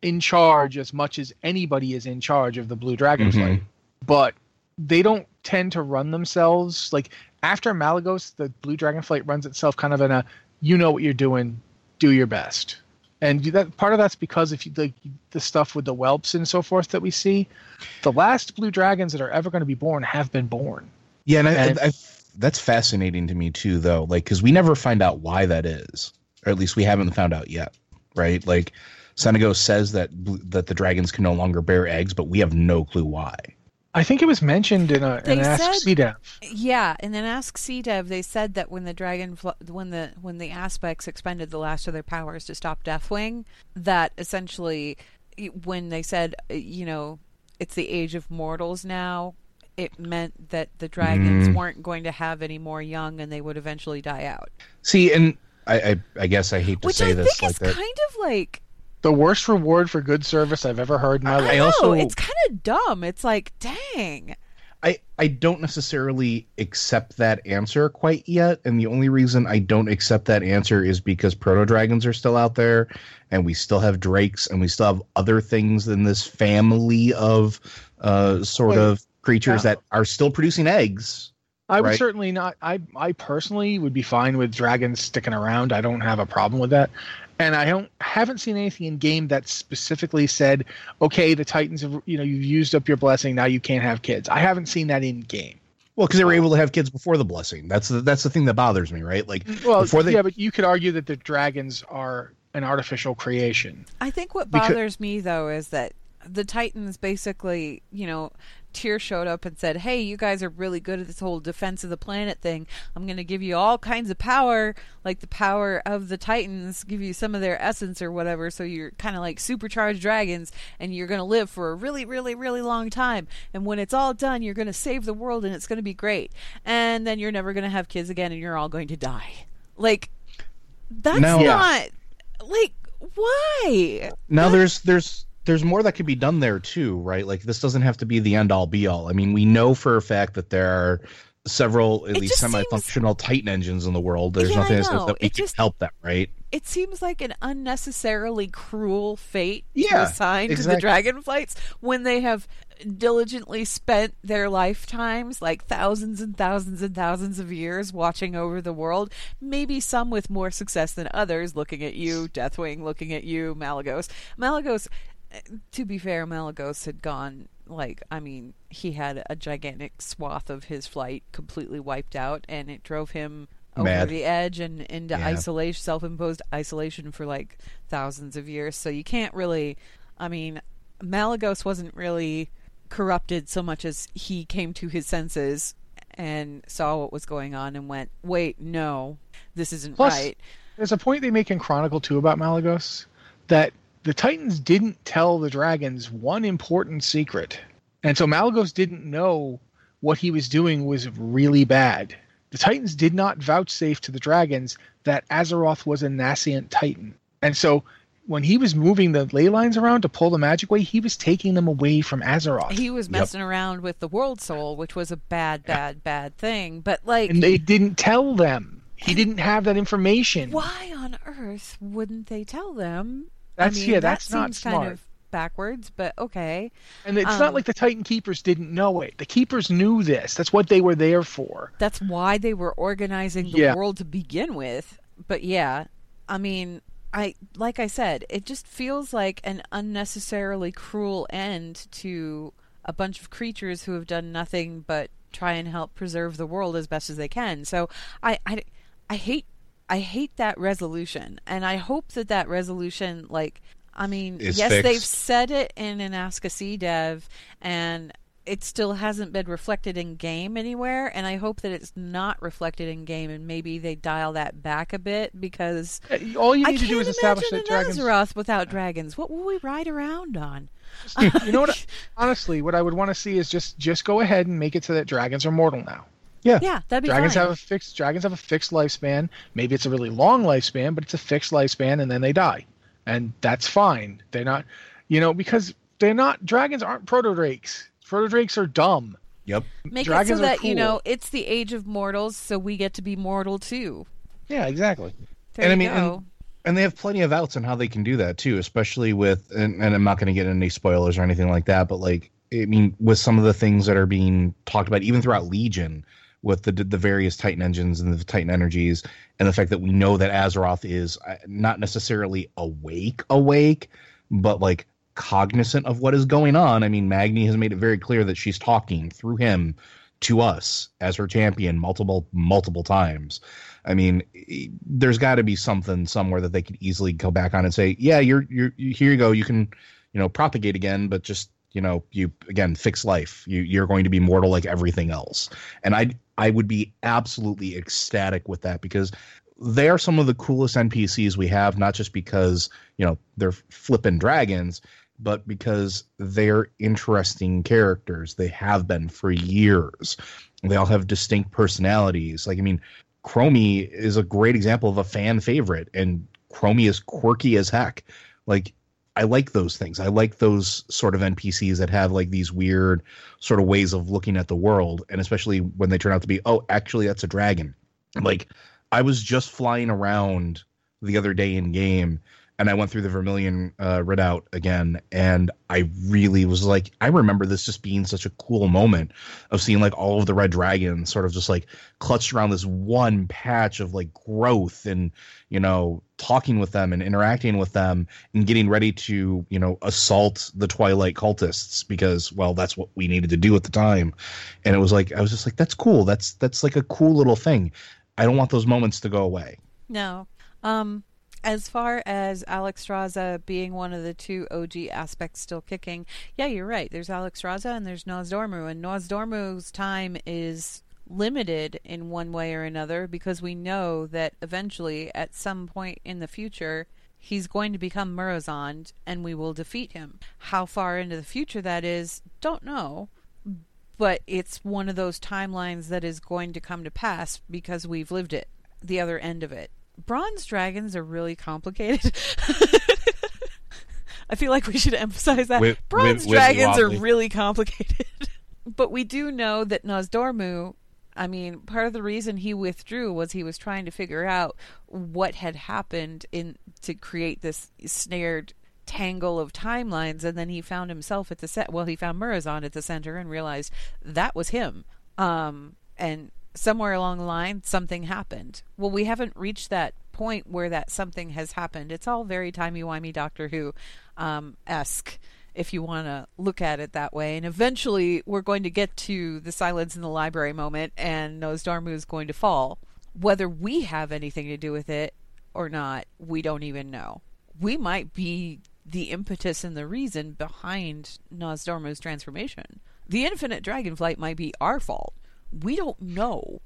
in charge as much as anybody is in charge of the Blue Dragonflight. Mhm. But they don't tend to run themselves. Like, after Malagos, the Blue Dragonflight runs itself kind of in a, you know what you're doing, do your best. And that part of that's because if you like the stuff with the whelps and so forth that we see, the last blue dragons that are ever going to be born have been born. Yeah, and, And- I, I, that's fascinating to me too, though. Like, because we never find out why that is, or at least we haven't found out yet, right? Like, Senego says that bl- that the dragons can no longer bear eggs, but we have no clue why. I think it was mentioned in a They in Ask said- C dev. Yeah, and then Ask C dev, they said that when the dragon, when the when the aspects expended the last of their powers to stop Deathwing, that essentially, when they said, you know, it's the age of mortals now, it meant that the dragons Mm. weren't going to have any more young, and they would eventually die out. See, and I, I, I guess I hate to Which say I this think like is that. kind of like, The worst reward for good service I've ever heard in my I, life. know, also- it's kind of dumb. It's like, dang. I, I don't necessarily accept that answer quite yet, and the only reason I don't accept that answer is because proto dragons are still out there, and we still have drakes, and we still have other things in this family of uh, sort Well, of creatures yeah. that are still producing eggs. I would Right. certainly not. I I personally would be fine with dragons sticking around. I don't have a problem with that, and I don't haven't seen anything in game that specifically said, "Okay, the Titans have you know you've used up your blessing. Now you can't have kids." I haven't seen that in game. Well, because they were able to have kids before the blessing. That's the, that's the thing that bothers me, right? Like Well, before they, yeah, but you could argue that the dragons are an artificial creation. I think what Because- bothers me though is that the Titans basically, you know, Tyr showed up and said, "Hey, you guys are really good at this whole defense of the planet thing. I'm going to give you all kinds of power, like the power of the Titans, give you some of their essence or whatever, so you're kind of like supercharged dragons, and you're going to live for a really, really, really long time. And when it's all done, you're going to save the world, and it's going to be great. And then you're never going to have kids again, and you're all going to die." Like, that's No. Yeah. not like why. now there's there's there's more that could be done there too, right? Like this doesn't have to be the end all be all. I mean, we know for a fact that there are several at It least just seems- semi-functional Titan engines in the world. There's Yeah, nothing I that says know. that we It can just- help them, right? It seems like an unnecessarily cruel fate Yeah, to assign exactly. to the Dragonflights when they have diligently spent their lifetimes, like thousands and thousands and thousands of years, watching over the world. Maybe some with more success than others. Looking at you, Deathwing. Looking at you, Malagos. Malagos. To be fair, Malagos had gone. Like, I mean, he had a gigantic swath of his flight completely wiped out, and it drove him over Mad. the edge and into Yeah. isolation, self-imposed isolation for like thousands of years. So you can't really, I mean, Malagos wasn't really corrupted so much as he came to his senses and saw what was going on and went, wait, no, this isn't Plus, right. There's a point they make in Chronicle two about Malagos that the Titans didn't tell the dragons one important secret. And so Malagos didn't know what he was doing was really bad. The Titans did not vouchsafe to the dragons that Azeroth was a nascent Titan. And so when he was moving the ley lines around to pull the magic way, he was taking them away from Azeroth. He was messing around with the World Soul, which was a bad, bad, bad thing. But like, and they didn't tell them. He didn't have that information. why on earth wouldn't they tell them? That's I mean, yeah, that that's not seems smart. kind of backwards, but okay. And it's Um, not like the Titan Keepers didn't know it. The Keepers knew this. That's what they were there for. That's why they were organizing the Yeah. world to begin with. But yeah, I mean, I like I said, it just feels like an unnecessarily cruel end to a bunch of creatures who have done nothing but try and help preserve the world as best as they can. So I I, I hate I hate that resolution, and I hope that that resolution, like, I mean, Is yes, fixed. they've said it in an Ask a C dev, and it still hasn't been reflected in game anywhere, and I hope that it's not reflected in game, and maybe they dial that back a bit, because All you I need to can't do is establish imagine that an dragons. Azeroth without dragons. What will we ride around on? You know what? Honestly, what I would want to see is just just go ahead and make it so that dragons are mortal now. Yeah. Yeah, that'd be Dragons fine. have a fixed. Dragons have a fixed lifespan. Maybe it's a really long lifespan, but it's a fixed lifespan, and then they die, and that's fine. They're not, you know, because they're not. Dragons aren't proto drakes. Proto drakes are dumb. Yep. Make dragons it so are that, you cool. know, it's the age of mortals, so we get to be mortal too. Yeah, exactly. There And I you mean, go. and And they have plenty of outs on how they can do that too, especially with, and, and I'm not going to get into any spoilers or anything like that, but like, I mean, with some of the things that are being talked about, even throughout Legion, with the the various Titan engines and the Titan energies, and the fact that we know that Azeroth is not necessarily awake, awake, but like cognizant of what is going on. I mean, Magni has made it very clear that she's talking through him to us as her champion multiple, multiple times. I mean, there's got to be something somewhere that they could easily go back on and say, yeah, you're, you're, you, here you go. You can, you know, propagate again, but just, you know, you, again, fix life. You, you're going to be mortal like everything else. And I, I would be absolutely ecstatic with that, because they are some of the coolest N P Cs we have, not just because, you know, they're flipping dragons, but because they're interesting characters. They have been for years. They all have distinct personalities. Like, I mean, Chromie is a great example of a fan favorite, and Chromie is quirky as heck. Like, I like those things. I like those sort of N P Cs that have like these weird sort of ways of looking at the world, and especially when they turn out to be, oh, actually that's a dragon. Like, I was just flying around the other day in game, and I went through the Vermilion uh, Redoubt again, and I really was like, I remember this just being such a cool moment of seeing like all of the red dragons sort of just like clutched around this one patch of like growth, and, you know, talking with them and interacting with them and getting ready to, you know, assault the Twilight cultists, because, well, that's what we needed to do at the time. And it was like, I was just like, that's cool. That's, that's like a cool little thing. I don't want those moments to go away. No. Um, As far as Alexstrasza being one of the two O G aspects still kicking, yeah, you're right. There's Alexstrasza and there's Nosdormu, and Nosdormu's time is limited in one way or another, because we know that eventually, at some point in the future, he's going to become Murozond, and we will defeat him. How far into the future that is, don't know. But it's one of those timelines that is going to come to pass because we've lived it, the other end of it. Bronze dragons are really complicated. I feel like we should emphasize that. With, Bronze with, dragons with are really complicated. But we do know that Nosdormu, I mean, part of the reason he withdrew was he was trying to figure out what had happened in to create this snared tangle of timelines, and then he found himself at the set. Well, he found Murozond at the center and realized that was him. Um, and somewhere along the line, something happened. Well, we haven't reached that point where that something has happened. It's all very timey-wimey Doctor Who um, esque, if you want to look at it that way. And eventually, we're going to get to the Silence in the Library moment, and Nosdormu is going to fall. Whether we have anything to do with it or not, we don't even know. We might be the impetus and the reason behind Nosdormu's transformation. The infinite dragonflight might be our fault. We don't know.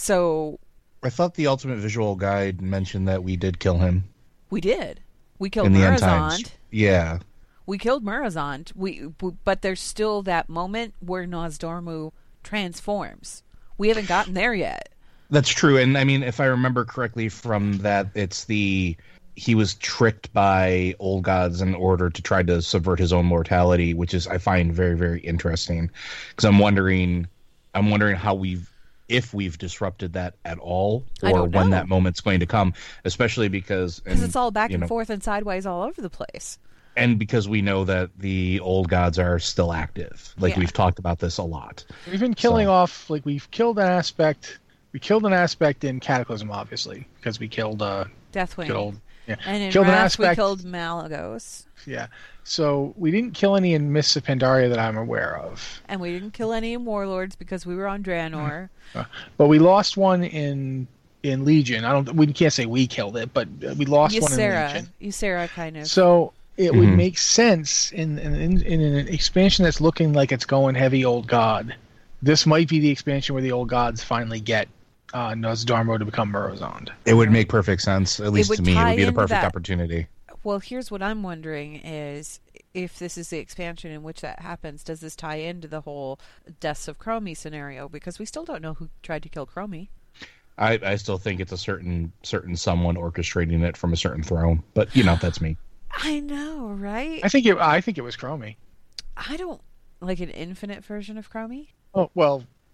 So I thought the Ultimate Visual Guide mentioned that we did kill him. We did. We killed in the end Murozond. times. Yeah. We killed Murozond. We, we, but there's still that moment where Nosdormu transforms. We haven't gotten there yet. That's true. And I mean, if I remember correctly from that, it's the he was tricked by old gods in order to try to subvert his own mortality, which is I find very, very interesting, because I'm wondering, I'm wondering how we've, if we've disrupted that at all, or when that moment's going to come, especially because because it's all back and know, forth and sideways all over the place. And because we know that the old gods are still active, like yeah. we've talked about this a lot. We've been killing so. off, like we've killed an aspect. We killed an aspect in Cataclysm, obviously, because we killed uh, Deathwing. Killed, yeah. And in killed Wrath, an aspect, we killed Malagos. Yeah. So we didn't kill any in Mists of Pandaria that I'm aware of. And we didn't kill any in Warlords because we were on Draenor. Uh, but we lost one in in Legion. I don't. We can't say we killed it, but we lost Ysera, one in Legion. Ysera, kind of. So it mm-hmm. would make sense in, in in in an expansion that's looking like it's going heavy old god. This might be the expansion where the old gods finally get uh, Nosdormu to become Murozond. It would make perfect sense, at least to me. It would be the perfect that. opportunity. Well, here's what I'm wondering is, if this is the expansion in which that happens, does this tie into the whole Deaths of Chromie scenario? Because we still don't know who tried to kill Chromie. I, I still think it's a certain certain someone orchestrating it from a certain throne. But, you know, that's me. I know, right? I think it, I think it was Chromie. I don't... Like an infinite version of Chromie? Oh, well,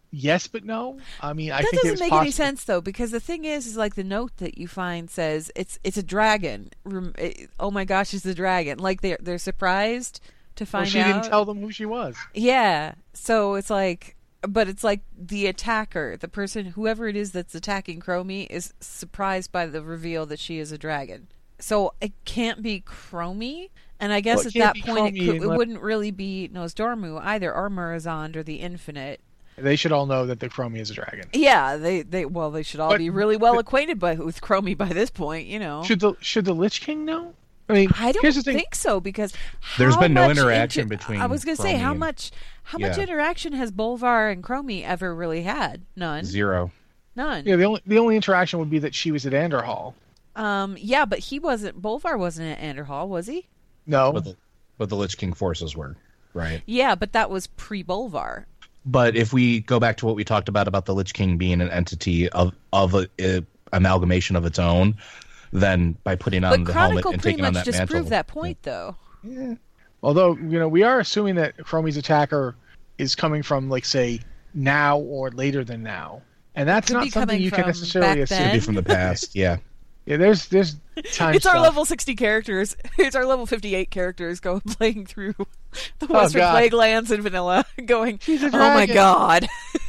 yes, but no. I mean, I that think doesn't it's make possible. any sense though, because the thing is, is like the note that you find says it's it's a dragon. Rem- it- Oh my gosh, it's a dragon! Like they're they're surprised to Well, find she out. didn't tell them who she was. Yeah, so it's like, but it's like the attacker, the person, whoever it is that's attacking Chromie, is surprised by the reveal that she is a dragon. So it can't be Chromie, and I guess Well, it at can't that be point it, Chromie could, it unless- wouldn't really be Nosdormu either, or Murazond, or the Infinite. They should all know that the Chromie is a dragon. Yeah, they, they well, they should all But- be really well acquainted by, with Chromie by this point, you know. Should the should the Lich King know? I mean, I don't here's the thing. think so, because There's how been no much interaction inter- between I was going to say, Chromie how and- much how much Yeah. interaction has Bolvar and Chromie ever really had? None. Zero. None. Yeah, the only the only interaction would be that she was at Anderhall. Um, yeah, but he wasn't. Bolvar wasn't at Anderhall, was he? No, But the, but the Lich King forces were, right? Yeah, but that was pre-Bolvar. But if we go back to what we talked about about the Lich King being an entity of of a, a amalgamation of its own, then by putting on But the helmet Chronicle and pretty taking on much that mantle, disproved that point, though. although you know we are assuming that Chromie's attacker is coming from, like, say, now or later than now, and that's Could not be something coming you can from necessarily back assume. then. could be from the past. Yeah, Yeah, there's there's time. It's our stuff. level sixty characters. It's our level fifty-eight characters going playing through the Oh, Western God. Plague Lands in vanilla, going, She's a "Oh my dragon." god!"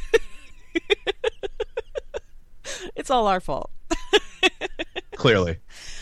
It's all our fault. clearly.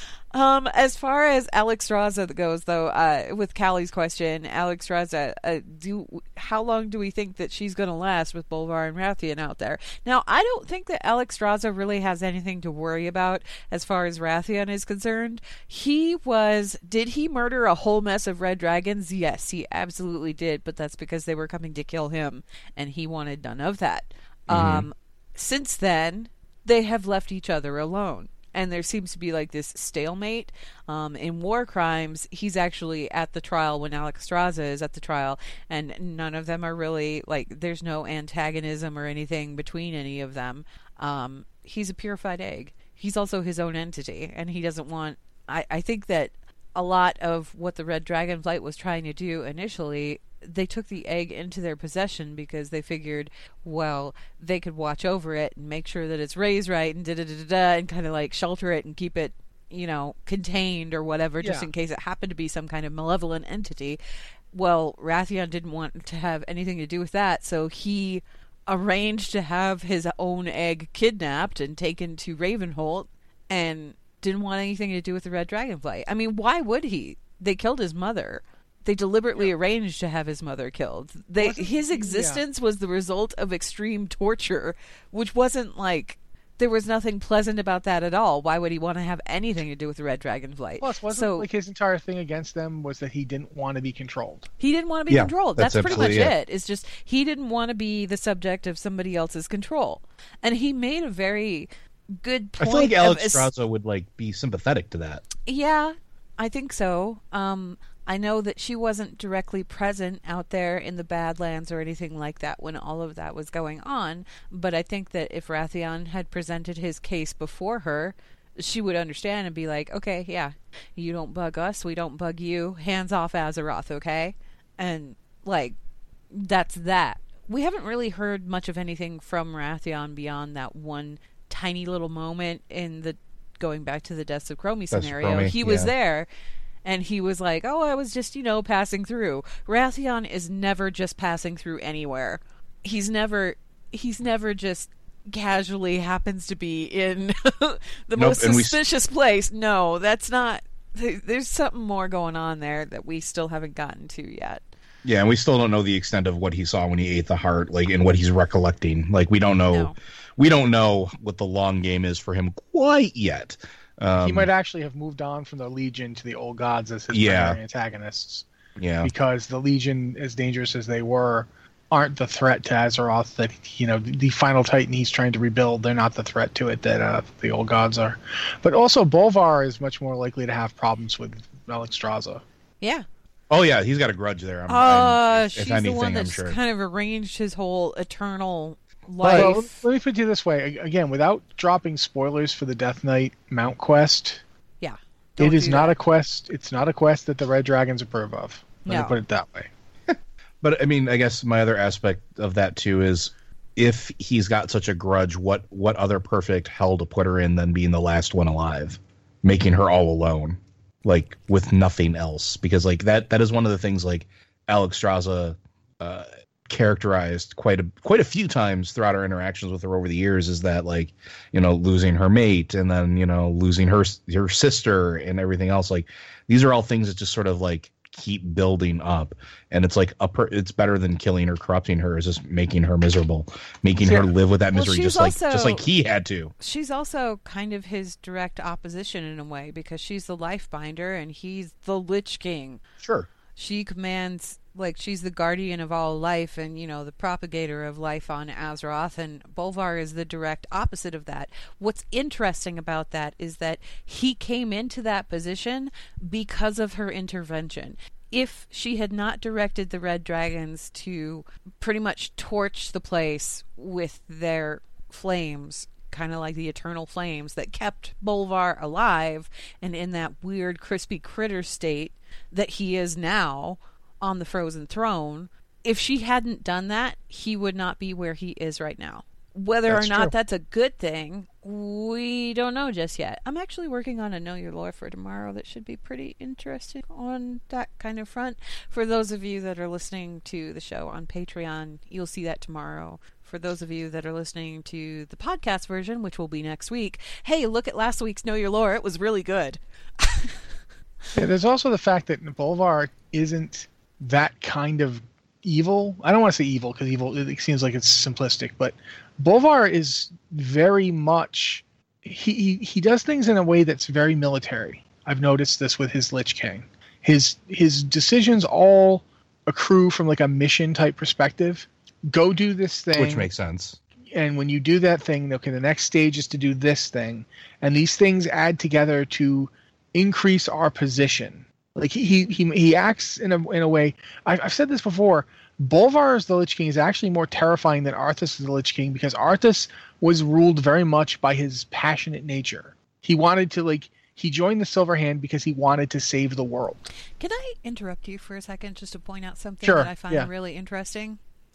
Um, as far as Alexstrasza goes, though, uh, with Callie's question, Alexstrasza, uh, do how long do we think that she's going to last with Bolvar and Rathian out there? Now, I don't think that Alexstrasza really has anything to worry about as far as Rathian is concerned. He was, did he murder a whole mess of red dragons? Yes, he absolutely did, but that's because they were coming to kill him, and he wanted none of that. Um, since then, they have left each other alone. And there seems to be like this stalemate. Um, in War Crimes, he's actually at the trial when Alexstrasza is at the trial, and none of them are really, like, there's no antagonism or anything between any of them. Um, he's a purified egg. He's also his own entity, and he doesn't want... I, I think that a lot of what the Red Dragonflight was trying to do initially, they took the egg into their possession because they figured, well, they could watch over it and make sure that it's raised right and da da da da da, and kind of like shelter it and keep it, you know, contained or whatever, just Yeah. in case it happened to be some kind of malevolent entity. Well, Rathian didn't want to have anything to do with that, so he arranged to have his own egg kidnapped and taken to Ravenholt, and didn't want anything to do with the Red Dragonflight. I mean, why would he? They killed his mother. They deliberately arranged to have his mother killed. They Wasn't- his yeah. existence was the result of extreme torture, which wasn't like, there was nothing pleasant about that at all. Why would he want to have anything to do with the Red Dragonflight? Plus, wasn't so like his entire thing against them was that he didn't want to be controlled. he didn't want to be Yeah, controlled. that's That's, pretty much absolutely it. It's just he didn't want to be the subject of somebody else's control. And he made a very good I point. feel like of Alex es- Strauza would like be sympathetic to that. Yeah, I think so. Um, I know that she wasn't directly present out there in the Badlands or anything like that when all of that was going on, but I think that if Rathian had presented his case before her, she would understand and be like, okay, yeah, you don't bug us, we don't bug you, hands off Azeroth, okay? And, like, that's that. We haven't really heard much of anything from Rathian beyond that one tiny little moment in the going back to the Deaths of Chromie Deaths of scenario. Chromie, he was yeah. there, and he was like, oh, I was just, you know, passing through. Rathian is never just passing through anywhere. He's never, he's never just casually happens to be in the Nope, most and we s- suspicious place. No, that's not, th- there's something more going on there that we still haven't gotten to yet. Yeah, and we still don't know the extent of what he saw when he ate the heart, like, and what he's recollecting. Like, we don't know, No. we don't know what the long game is for him quite yet. Um, he might actually have moved on from the Legion to the Old Gods as his Yeah. primary antagonists, yeah, because the Legion, as dangerous as they were, aren't the threat to Azeroth. That, you know, the final Titan he's trying to rebuild, they're not the threat to it that uh, the Old Gods are. But also, Bolvar is much more likely to have problems with Alexstrasza. Yeah. oh yeah, he's got a grudge there. I'm, Uh, I'm, if, she's if anything, the one I'm that's sure. kind of arranged his whole eternal life. Well, let me put it this way. A- Again, without dropping spoilers for the Death Knight Mount quest, yeah. it Don't is do not that. a quest. It's not a quest that the Red Dragons approve of. Let No. me put it that way. But I mean, I guess my other aspect of that too is if he's got such a grudge, what what other perfect hell to put her in than being the last one alive, making her all alone, like with nothing else? Because like that that is one of the things like Alex Straza uh, characterized quite a quite a few times throughout our interactions with her over the years, is that like, you know, losing her mate and then, you know, losing her her sister and everything else. Like these are all things that just sort of like keep building up, and it's like a per, it's better than killing or corrupting her, is just making her miserable, making yeah. her live with that misery, well, just also, like just like he had to. She's also kind of his direct opposition in a way, because she's the life binder and he's the Lich King. Sure. She commands, like, she's the guardian of all life and, you know, the propagator of life on Azeroth, and Bolvar is the direct opposite of that. What's interesting about that is that he came into that position because of her intervention. If she had not directed the Red Dragons to pretty much torch the place with their flames, kind of like the eternal flames that kept Bolvar alive and in that weird crispy critter state that he is now on the frozen throne, if she hadn't done that, he would not be where he is right now. Whether that's or not true. That's a good thing, we don't know just yet. I'm actually working on a Know Your Lore for tomorrow that should be pretty interesting on that kind of front. For those of you that are listening to the show on Patreon, you'll see that tomorrow. For those of you that are listening to the podcast version, which will be next week, hey, look at last week's Know Your Lore. It was really good. Yeah, there's also the fact that Bolvar isn't that kind of evil. I don't want to say evil, because evil, it seems like it's simplistic, but Bolvar is very much, he, he he does things in a way that's very military. I've noticed this with his Lich King. His his decisions all accrue from like a mission type perspective. Go do this thing, which makes sense. And when you do that thing, okay, the next stage is to do this thing, and these things add together to increase our position. Like he he he, he acts in a in a way. I've, I've said this before. Bolvar as the Lich King is actually more terrifying than Arthas as the Lich King, because Arthas was ruled very much by his passionate nature. He wanted to like he joined the Silver Hand because he wanted to save the world. Can I interrupt you for a second just to point out something sure, that I find yeah. really interesting?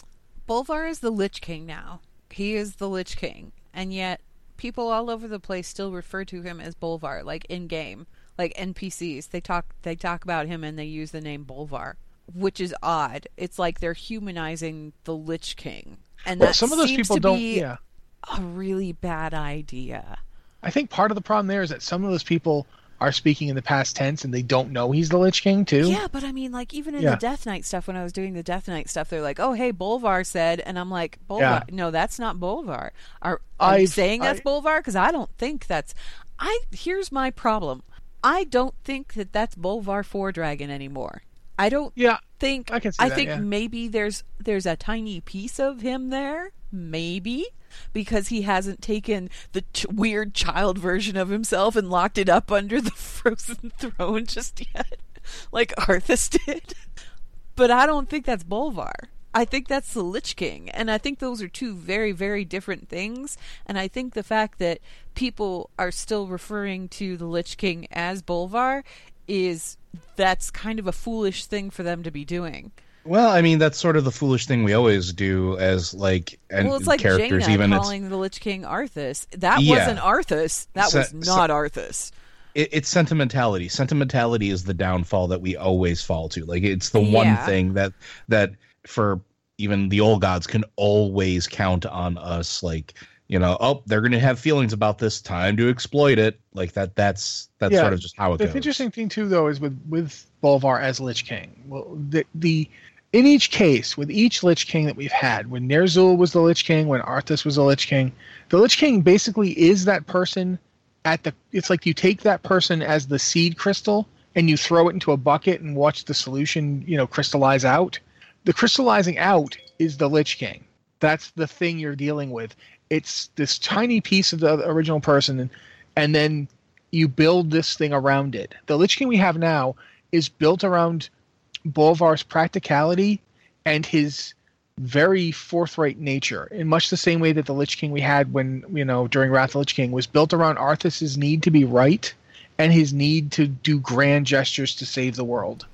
Bolvar is the Lich King now. He is the Lich King, and yet people all over the place still refer to him as Bolvar, like in game. Like N P Cs, they talk they talk about him and they use the name Bolvar, which is odd. It's like they're humanizing the Lich King, and well, that some of those seems people to don't. be Yeah, a really bad idea. I think part of the problem there is that some of those people are speaking in the past tense and they don't know he's the Lich King too. Yeah, but I mean, like even in yeah. the Death Knight stuff, when I was doing the Death Knight stuff, they're like, "Oh, hey, Bolvar said," and I'm like, "Bolvar? Yeah. No, that's not Bolvar. Are, are you I've, saying that's I, Bolvar? Because I don't think that's." I here's my problem. I don't think that that's Bolvar four Dragon anymore. I don't yeah, think. I can see I that, think yeah. maybe there's there's a tiny piece of him there, maybe, because he hasn't taken the ch- weird child version of himself and locked it up under the frozen throne just yet, like Arthas did. But I don't think that's Bolvar. I think that's the Lich King, and I think those are two very, very different things, and I think the fact that people are still referring to the Lich King as Bolvar is, that's kind of a foolish thing for them to be doing. Well, I mean, that's sort of the foolish thing we always do as, like, and well, it's like characters, Jaina even calling it's, the Lich King Arthas. That yeah. wasn't Arthas. That Se- was not se- Arthas. It, it's sentimentality. Sentimentality is the downfall that we always fall to. Like, it's the Yeah. one thing that that for even the old gods can always count on us. Like, you know, oh, they're going to have feelings about this. Time to exploit it. Like that. That's that's Yeah. sort of just how it The goes. interesting thing too, though, is with with Bolvar as Lich King. Well, the the in each case, with each Lich King that we've had, when Ner'zhul was the Lich King, when Arthas was the Lich King, the Lich King basically is that person at the. It's like you take that person as the seed crystal and you throw it into a bucket and watch the solution, you know, crystallize out. The crystallizing out is the Lich King. That's the thing you're dealing with. It's this tiny piece of the original person, and, and then you build this thing around it. The Lich King we have now is built around Bolvar's practicality and his very forthright nature, in much the same way that the Lich King we had when, you know, during Wrath of the Lich King was built around Arthas's need to be right and his need to do grand gestures to save the world.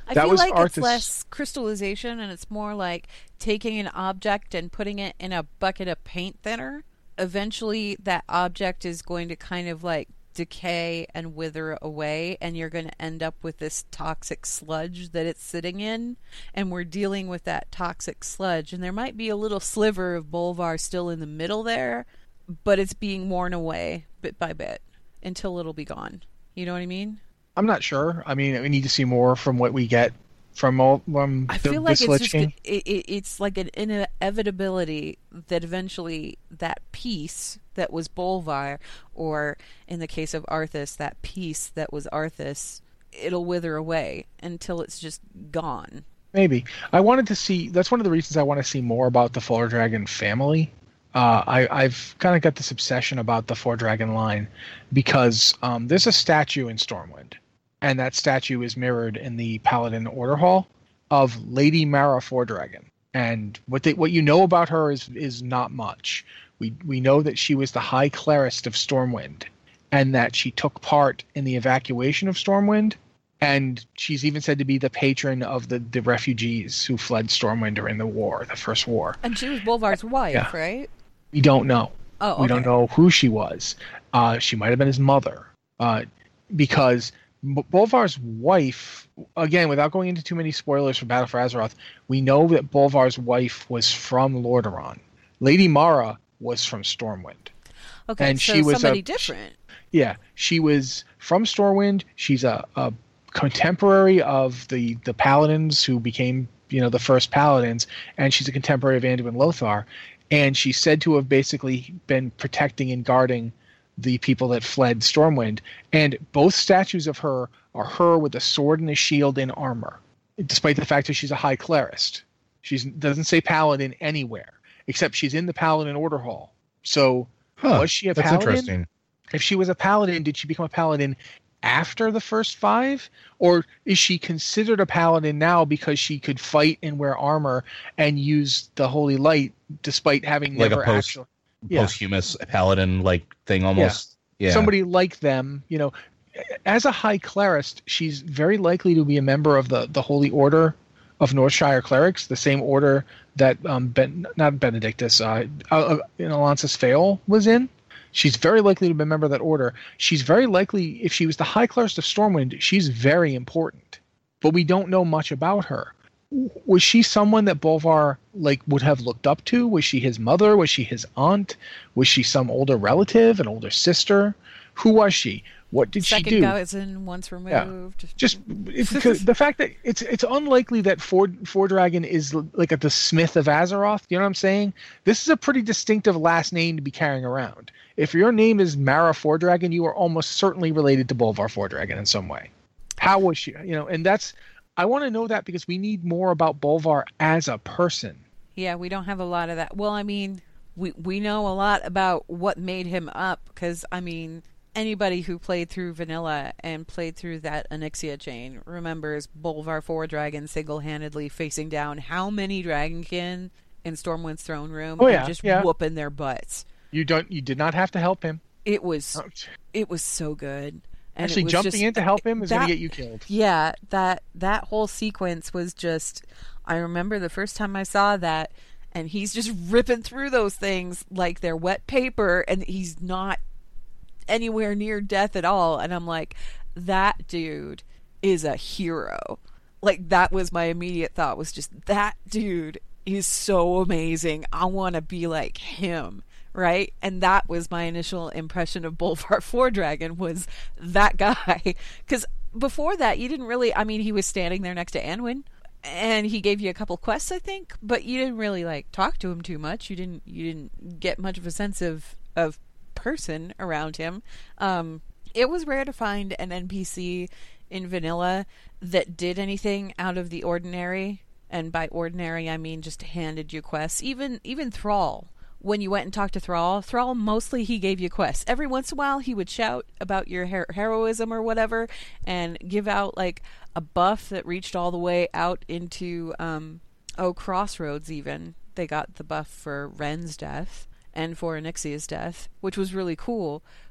I That feel was like Arthas. it's less crystallization and it's more like taking an object and putting it in a bucket of paint thinner. Eventually, that object is going to kind of like decay and wither away, and you're going to end up with this toxic sludge that it's sitting in, and we're dealing with that toxic sludge. And there might be a little sliver of Bolvar still in the middle there, but it's being worn away bit by bit until it'll be gone. You know what I mean? I'm not sure. I mean, we need to see more from what we get from all from I the, feel the like it's just Lich-King. it, it, it's like an inevitability that eventually that piece that was Bolvar, or in the case of Arthas, that piece that was Arthas, it'll wither away until it's just gone. Maybe. I wanted to see. That's one of the reasons I want to see more about the Four Dragon family. Uh, I, I've kind of got this obsession about the Four Dragon line because um, there's a statue in Stormwind, and that statue is mirrored in the Paladin Order Hall of Lady Mara Four Dragon. And what they, what you know about her is is not much. We we know that she was the High Clerist of Stormwind, and that she took part in the evacuation of Stormwind. And she's even said to be the patron of the, the refugees who fled Stormwind during the war, the first war. And she was Bolvar's wife, Yeah. right? We don't know. Oh, okay. We don't know who she was. Uh, she might have been his mother. Uh, because B- Bolvar's wife, again, without going into too many spoilers for Battle for Azeroth, we know that Bolvar's wife was from Lordaeron. Lady Mara was from Stormwind. Okay, and so she was somebody a- different. Yeah, she was from Stormwind. She's a, a contemporary of the, the Paladins who became, you know, the first Paladins, and she's a contemporary of Anduin Lothar. And she's said to have basically been protecting and guarding the people that fled Stormwind. And both statues of her are her with a sword and a shield and armor, despite the fact that she's a High Clerist. She doesn't say Paladin anywhere, except she's in the Paladin Order Hall. So Huh, was she a that's Paladin? interesting. If she was a Paladin, did she become a Paladin after the first five? Or is she considered a Paladin now because she could fight and wear armor and use the Holy Light despite having Like never a post, actually... Yeah. posthumous paladin like thing almost. Yeah. Somebody like them, you know, as a High Clerist, she's very likely to be a member of the, the Holy Order of Northshire Clerics, the same order that um ben, not Benedictus, uh, uh in Alonsis Fael was in. She's very likely to be a member of that order. She's very likely, if she was the High Clerist of Stormwind, she's very important. But we don't know much about her. Was she someone that Bolvar like would have looked up to? Was she his mother? Was she his aunt? Was she some older relative, an older sister? Who was she? What did Second she do? cousin once removed. Just it's because the fact that it's it's unlikely that Four Four Dragon is like a, the Smith of Azeroth. You know what I'm saying? This is a pretty distinctive last name to be carrying around. If your name is Mara Four Dragon, you are almost certainly related to Bolvar Four Dragon in some way. How was she? You know, and that's I want to know that because we need more about Bolvar as a person. Yeah, we don't have a lot of that. Well, I mean, we we know a lot about what made him up because, I mean, anybody who played through Vanilla and played through that Onyxia chain remembers Bolvar Four Dragon single-handedly facing down how many Dragonkin in Stormwind's throne room Oh, yeah, and just yeah. whooping their butts. You don't. You did not have to help him. It was Oh, it was so good. And it Actually, was jumping just- in to help him is going that- to get you killed. Yeah, that that whole sequence was just. I remember the first time I saw that, and he's just ripping through those things like they're wet paper, and he's not anywhere near death at all. And I'm like, that dude is a hero. Like, that was my immediate thought, was just, that dude is so amazing. I want to be like him. Right? And that was my initial impression of Bolvar Four Dragon, was that guy. Because before that, you didn't really, I mean, he was standing there next to Anduin, and he gave you a couple quests, I think, but you didn't really, like, talk to him too much. You didn't, you didn't get much of a sense of, of person around him. Um, it was rare to find an N P C in Vanilla that did anything out of the ordinary. And by ordinary, I mean just handed you quests. Even, even Thrall. When you went and talked to Thrall, Thrall mostly he gave you quests. Every once in a while he would shout about your her- heroism or whatever and give out like a buff that reached all the way out into, um, oh, Crossroads even. They got the buff for Ren's death and for Onyxia's death, which was really cool.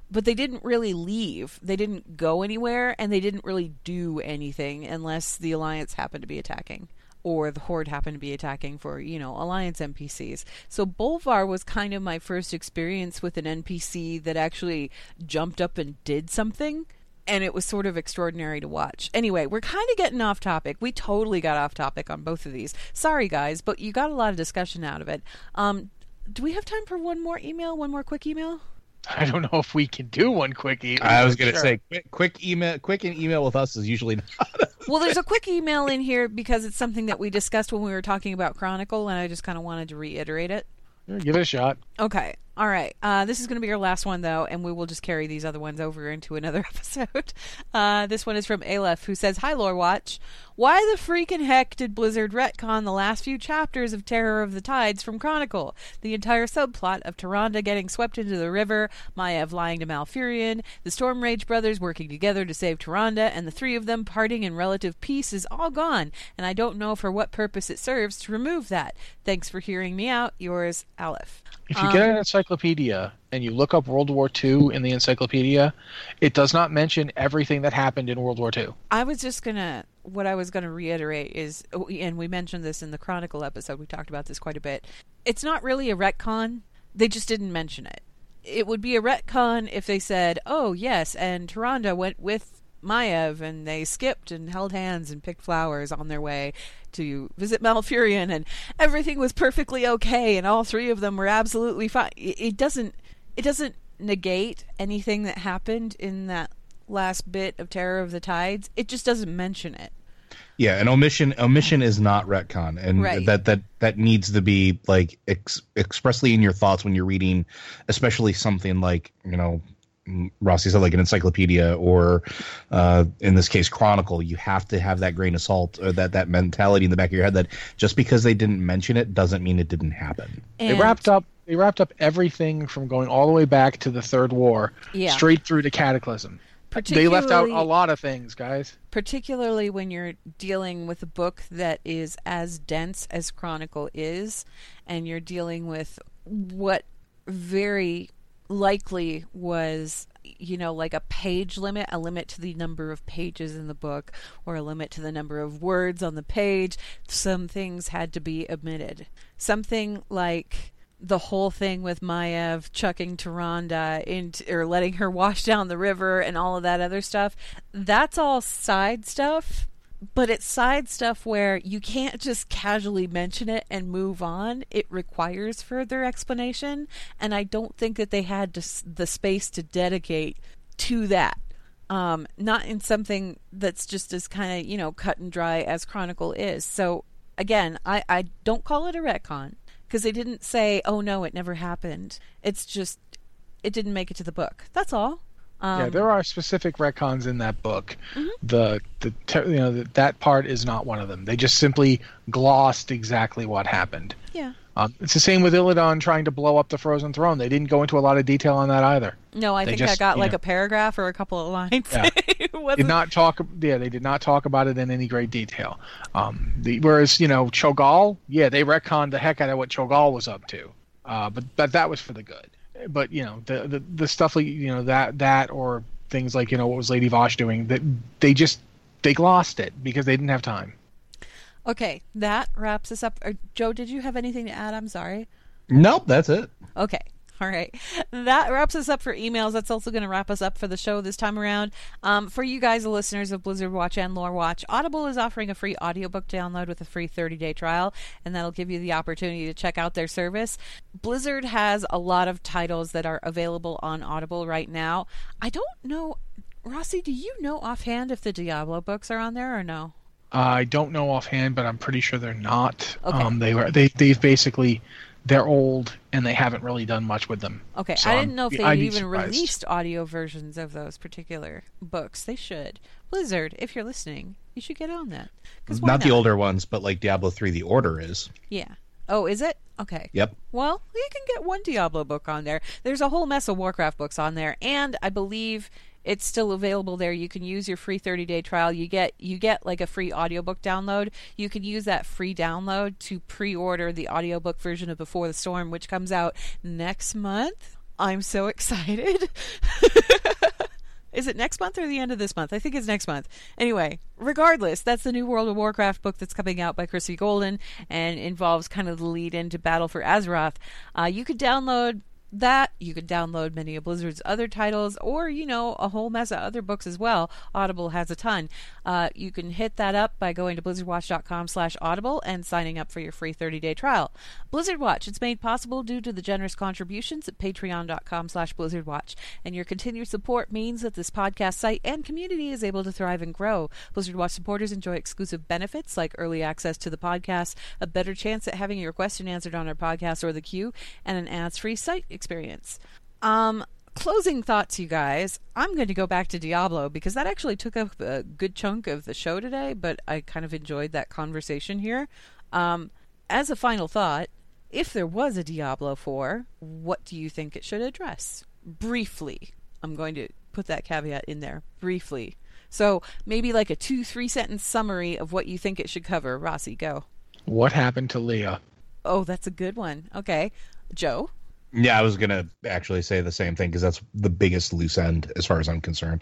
but they didn't really leave. They didn't go anywhere, and they didn't really do anything unless the Alliance happened to be attacking, or the Horde happened to be attacking for, you know, Alliance N P Cs. So Bolvar was kind of my first experience with an N P C that actually jumped up and did something, and it was sort of extraordinary to watch. Anyway, we're kind of getting off topic. We totally got off topic on both of these. Sorry, guys, but you got a lot of discussion out of it. Um, do we have time for one more email, one more quick email? I don't know if we can do one quick email. I was going to sure. say, quick, quick email, quick and email with us is usually not. Well, there's a quick email in here because it's something that we discussed when we were talking about Chronicle, and I just kind of wanted to reiterate it. Give it a shot. Okay. All right. Uh, this is going to be our last one, though, and we will just carry these other ones over into another episode. Uh, this one is from Aleph, who says, Hi, Lore Watch. Why the freaking heck did Blizzard retcon the last few chapters of Terror of the Tides from Chronicle? The entire subplot of Tyrande getting swept into the river, Maiev lying to Malfurion, the Storm Rage brothers working together to save Tyrande, and the three of them parting in relative peace is all gone, and I don't know for what purpose it serves to remove that. Thanks for hearing me out. Yours, Aleph. If you Um, get an encyclopedia and you look up World War Two in the encyclopedia, it does not mention everything that happened in World War Two. I was just going to, what I was going to reiterate is, and we mentioned this in the Chronicle episode, we talked about this quite a bit. It's not really a retcon. They just didn't mention it. It would be a retcon if they said, oh, yes, and Tyrande went with Maiev, and they skipped and held hands and picked flowers on their way to visit Malfurion, and everything was perfectly okay, and all three of them were absolutely fine. It doesn't, it doesn't negate anything that happened in that last bit of Terror of the Tides. It just doesn't mention it. Yeah, an omission omission is not retcon, and Right. that that that needs to be like ex- expressly in your thoughts when you're reading, especially something like, you know, Rossi said, like an encyclopedia, or uh, in this case Chronicle. You have to have that grain of salt, or that that mentality in the back of your head that just because they didn't mention it doesn't mean it didn't happen. They And- wrapped up. They wrapped up everything from going all the way back to the Third War, Yeah. straight through to Cataclysm. They left out a Particularly- lot of things, guys. particularly when you're dealing with a book that is as dense as Chronicle is, and you're dealing with what very likely was, you know, like a page limit, a limit to the number of pages in the book, or a limit to the number of words on the page. Some things had to be omitted. Something like the whole thing with Maiev chucking Tyrande into, or letting her wash down the river and all of that other stuff, that's all side stuff, but it's side stuff where you can't just casually mention it and move on. It requires further explanation, and I don't think that they had to, the space to dedicate to that. Um, not in something that's just as kind of, you know, cut and dry as Chronicle is. So again, I, I don't call it a retcon, because they didn't say, oh no, it never happened. It's just, it didn't make it to the book. That's all. Um, yeah, there are specific retcons in that book. Mhm. The the te- you know the, that part is not one of them. They just simply glossed exactly what happened. Yeah. Um, it's the same with Illidan trying to blow up the Frozen Throne. They didn't go into a lot of detail on that either. No, I They think I just, got you like know- a paragraph or a couple of lines. Yeah. It wasn't- Did not talk. Yeah, they did not talk about it in any great detail. Um, the, whereas you know Cho'Gall, yeah, they retconned the heck out of what Cho'Gall was up to. Uh, but but that was for the good. But you know the the, the stuff like you know that that or things like you know what was Lady Vosh doing, that they just they glossed it because they didn't have time. Okay, that wraps us up. Or, Joe, did you have anything to add? I'm sorry. Nope, that's it. Okay. All right. That wraps us up for emails. That's also going to wrap us up for the show this time around. Um, for you guys, the listeners of Blizzard Watch and Lore Watch, Audible is offering a free audiobook download with a free thirty-day trial, and that'll give you the opportunity to check out their service. Blizzard has a lot of titles that are available on Audible right now. I don't know, Rossi, do you know offhand if the Diablo books are on there or no? I don't know offhand, but I'm pretty sure they're not. Okay. Um, they were they they've basically they're old and they haven't really done much with them. Okay, So I I'm- didn't know if they I'd had be even surprised. released audio versions of those particular books. They should. Blizzard, if you're listening, you should get on that. 'Cause why Not the older ones, but like Diablo three, the Order is. Yeah. Oh, is it? Okay. Yep. Well, you can get one Diablo book on there. There's a whole mess of Warcraft books on there, and I believe it's still available there. You can use your free thirty-day trial. You get you get like a free audiobook download. You can use that free download to pre-order the audiobook version of Before the Storm, which comes out next month. I'm so excited. Is it next month or the end of this month? I think it's next month. Anyway, regardless, that's the new World of Warcraft book that's coming out by Chrissy Golden and involves kind of the lead into Battle for Azeroth. Uh, you could download that. You could download many of Blizzard's other titles, or, you know, a whole mess of other books as well. Audible has a ton. Uh, you can hit that up by going to blizzardwatch.com slash audible and signing up for your free thirty-day trial. Blizzard Watch, it's made possible due to the generous contributions at patreon.com slash blizzardwatch. And your continued support means that this podcast site and community is able to thrive and grow. Blizzard Watch supporters enjoy exclusive benefits like early access to the podcast, a better chance at having your question answered on our podcast or the queue, and an ads-free site experience. Um, closing thoughts, you guys. I'm going to go back to Diablo because that actually took up a good chunk of the show today, but I kind of enjoyed that conversation here. Um, as a final thought, if there was a Diablo four, what do you think it should address? Briefly. I'm going to put that caveat in there. Briefly. So maybe like a two, three sentence summary of what you think it should cover. Rossi, go. What happened to Leah? Oh, that's a good one. Okay. Joe? Yeah, I was going to actually say the same thing because that's the biggest loose end as far as I'm concerned.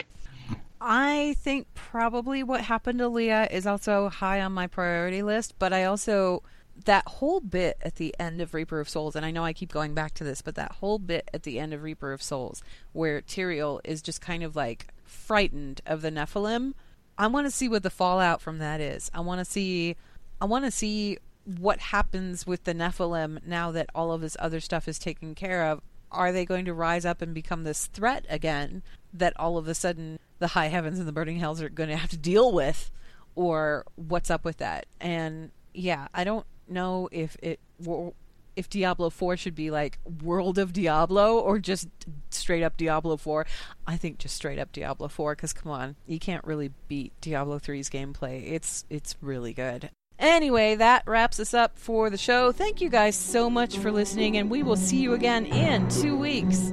I think probably what happened to Leah is also high on my priority list, but I also, that whole bit at the end of Reaper of Souls, and I know I keep going back to this, but that whole bit at the end of Reaper of Souls where Tyrael is just kind of like frightened of the Nephilim, I want to see what the fallout from that is. I want to see, I want to see what happens with the Nephilim now that all of this other stuff is taken care of. Are they going to rise up and become this threat again that all of a sudden the high heavens and the burning hells are going to have to deal with? Or what's up with that? And yeah, I don't know if it if Diablo four should be like World of Diablo or just straight up Diablo four. I think just straight up Diablo four, because come on, you can't really beat Diablo three's gameplay. It's it's really good. Anyway, that wraps us up for the show. Thank you guys so much for listening, and we will see you again in two weeks.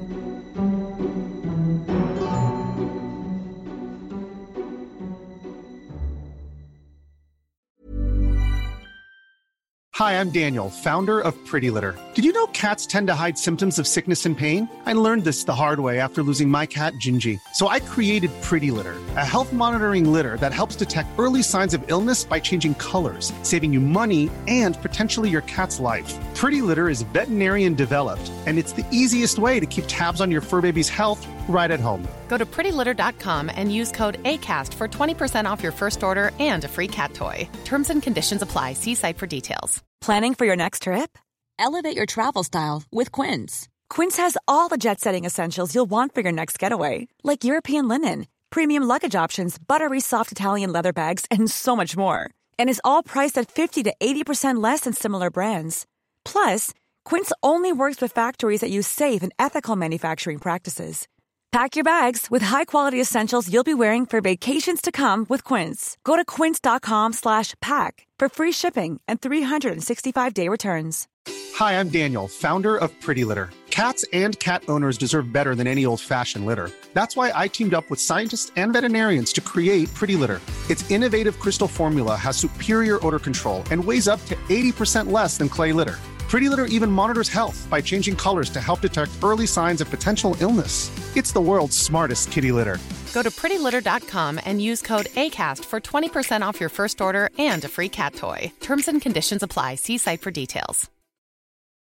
Hi, I'm Daniel, founder of Pretty Litter. Did you know cats tend to hide symptoms of sickness and pain? I learned this the hard way after losing my cat, Gingy. So I created Pretty Litter, a health monitoring litter that helps detect early signs of illness by changing colors, saving you money and potentially your cat's life. Pretty Litter is veterinarian developed, and it's the easiest way to keep tabs on your fur baby's health right at home. Go to pretty litter dot com and use code ACAST for twenty percent off your first order and a free cat toy. Terms and conditions apply. See site for details. Planning for your next trip? Elevate your travel style with Quince. Quince has all the jet-setting essentials you'll want for your next getaway, like European linen, premium luggage options, buttery soft Italian leather bags, and so much more. And is all priced at fifty to eighty percent less than similar brands. Plus, Quince only works with factories that use safe and ethical manufacturing practices. Pack your bags with high-quality essentials you'll be wearing for vacations to come with Quince. Go to quince.com slash pack for free shipping and three sixty-five day returns. Hi, I'm Daniel, founder of Pretty Litter. Cats and cat owners deserve better than any old-fashioned litter. That's why I teamed up with scientists and veterinarians to create Pretty Litter. Its innovative crystal formula has superior odor control and weighs up to eighty percent less than clay litter. Pretty Litter even monitors health by changing colors to help detect early signs of potential illness. It's the world's smartest kitty litter. Go to pretty litter dot com and use code ACAST for twenty percent off your first order and a free cat toy. Terms and conditions apply. See site for details.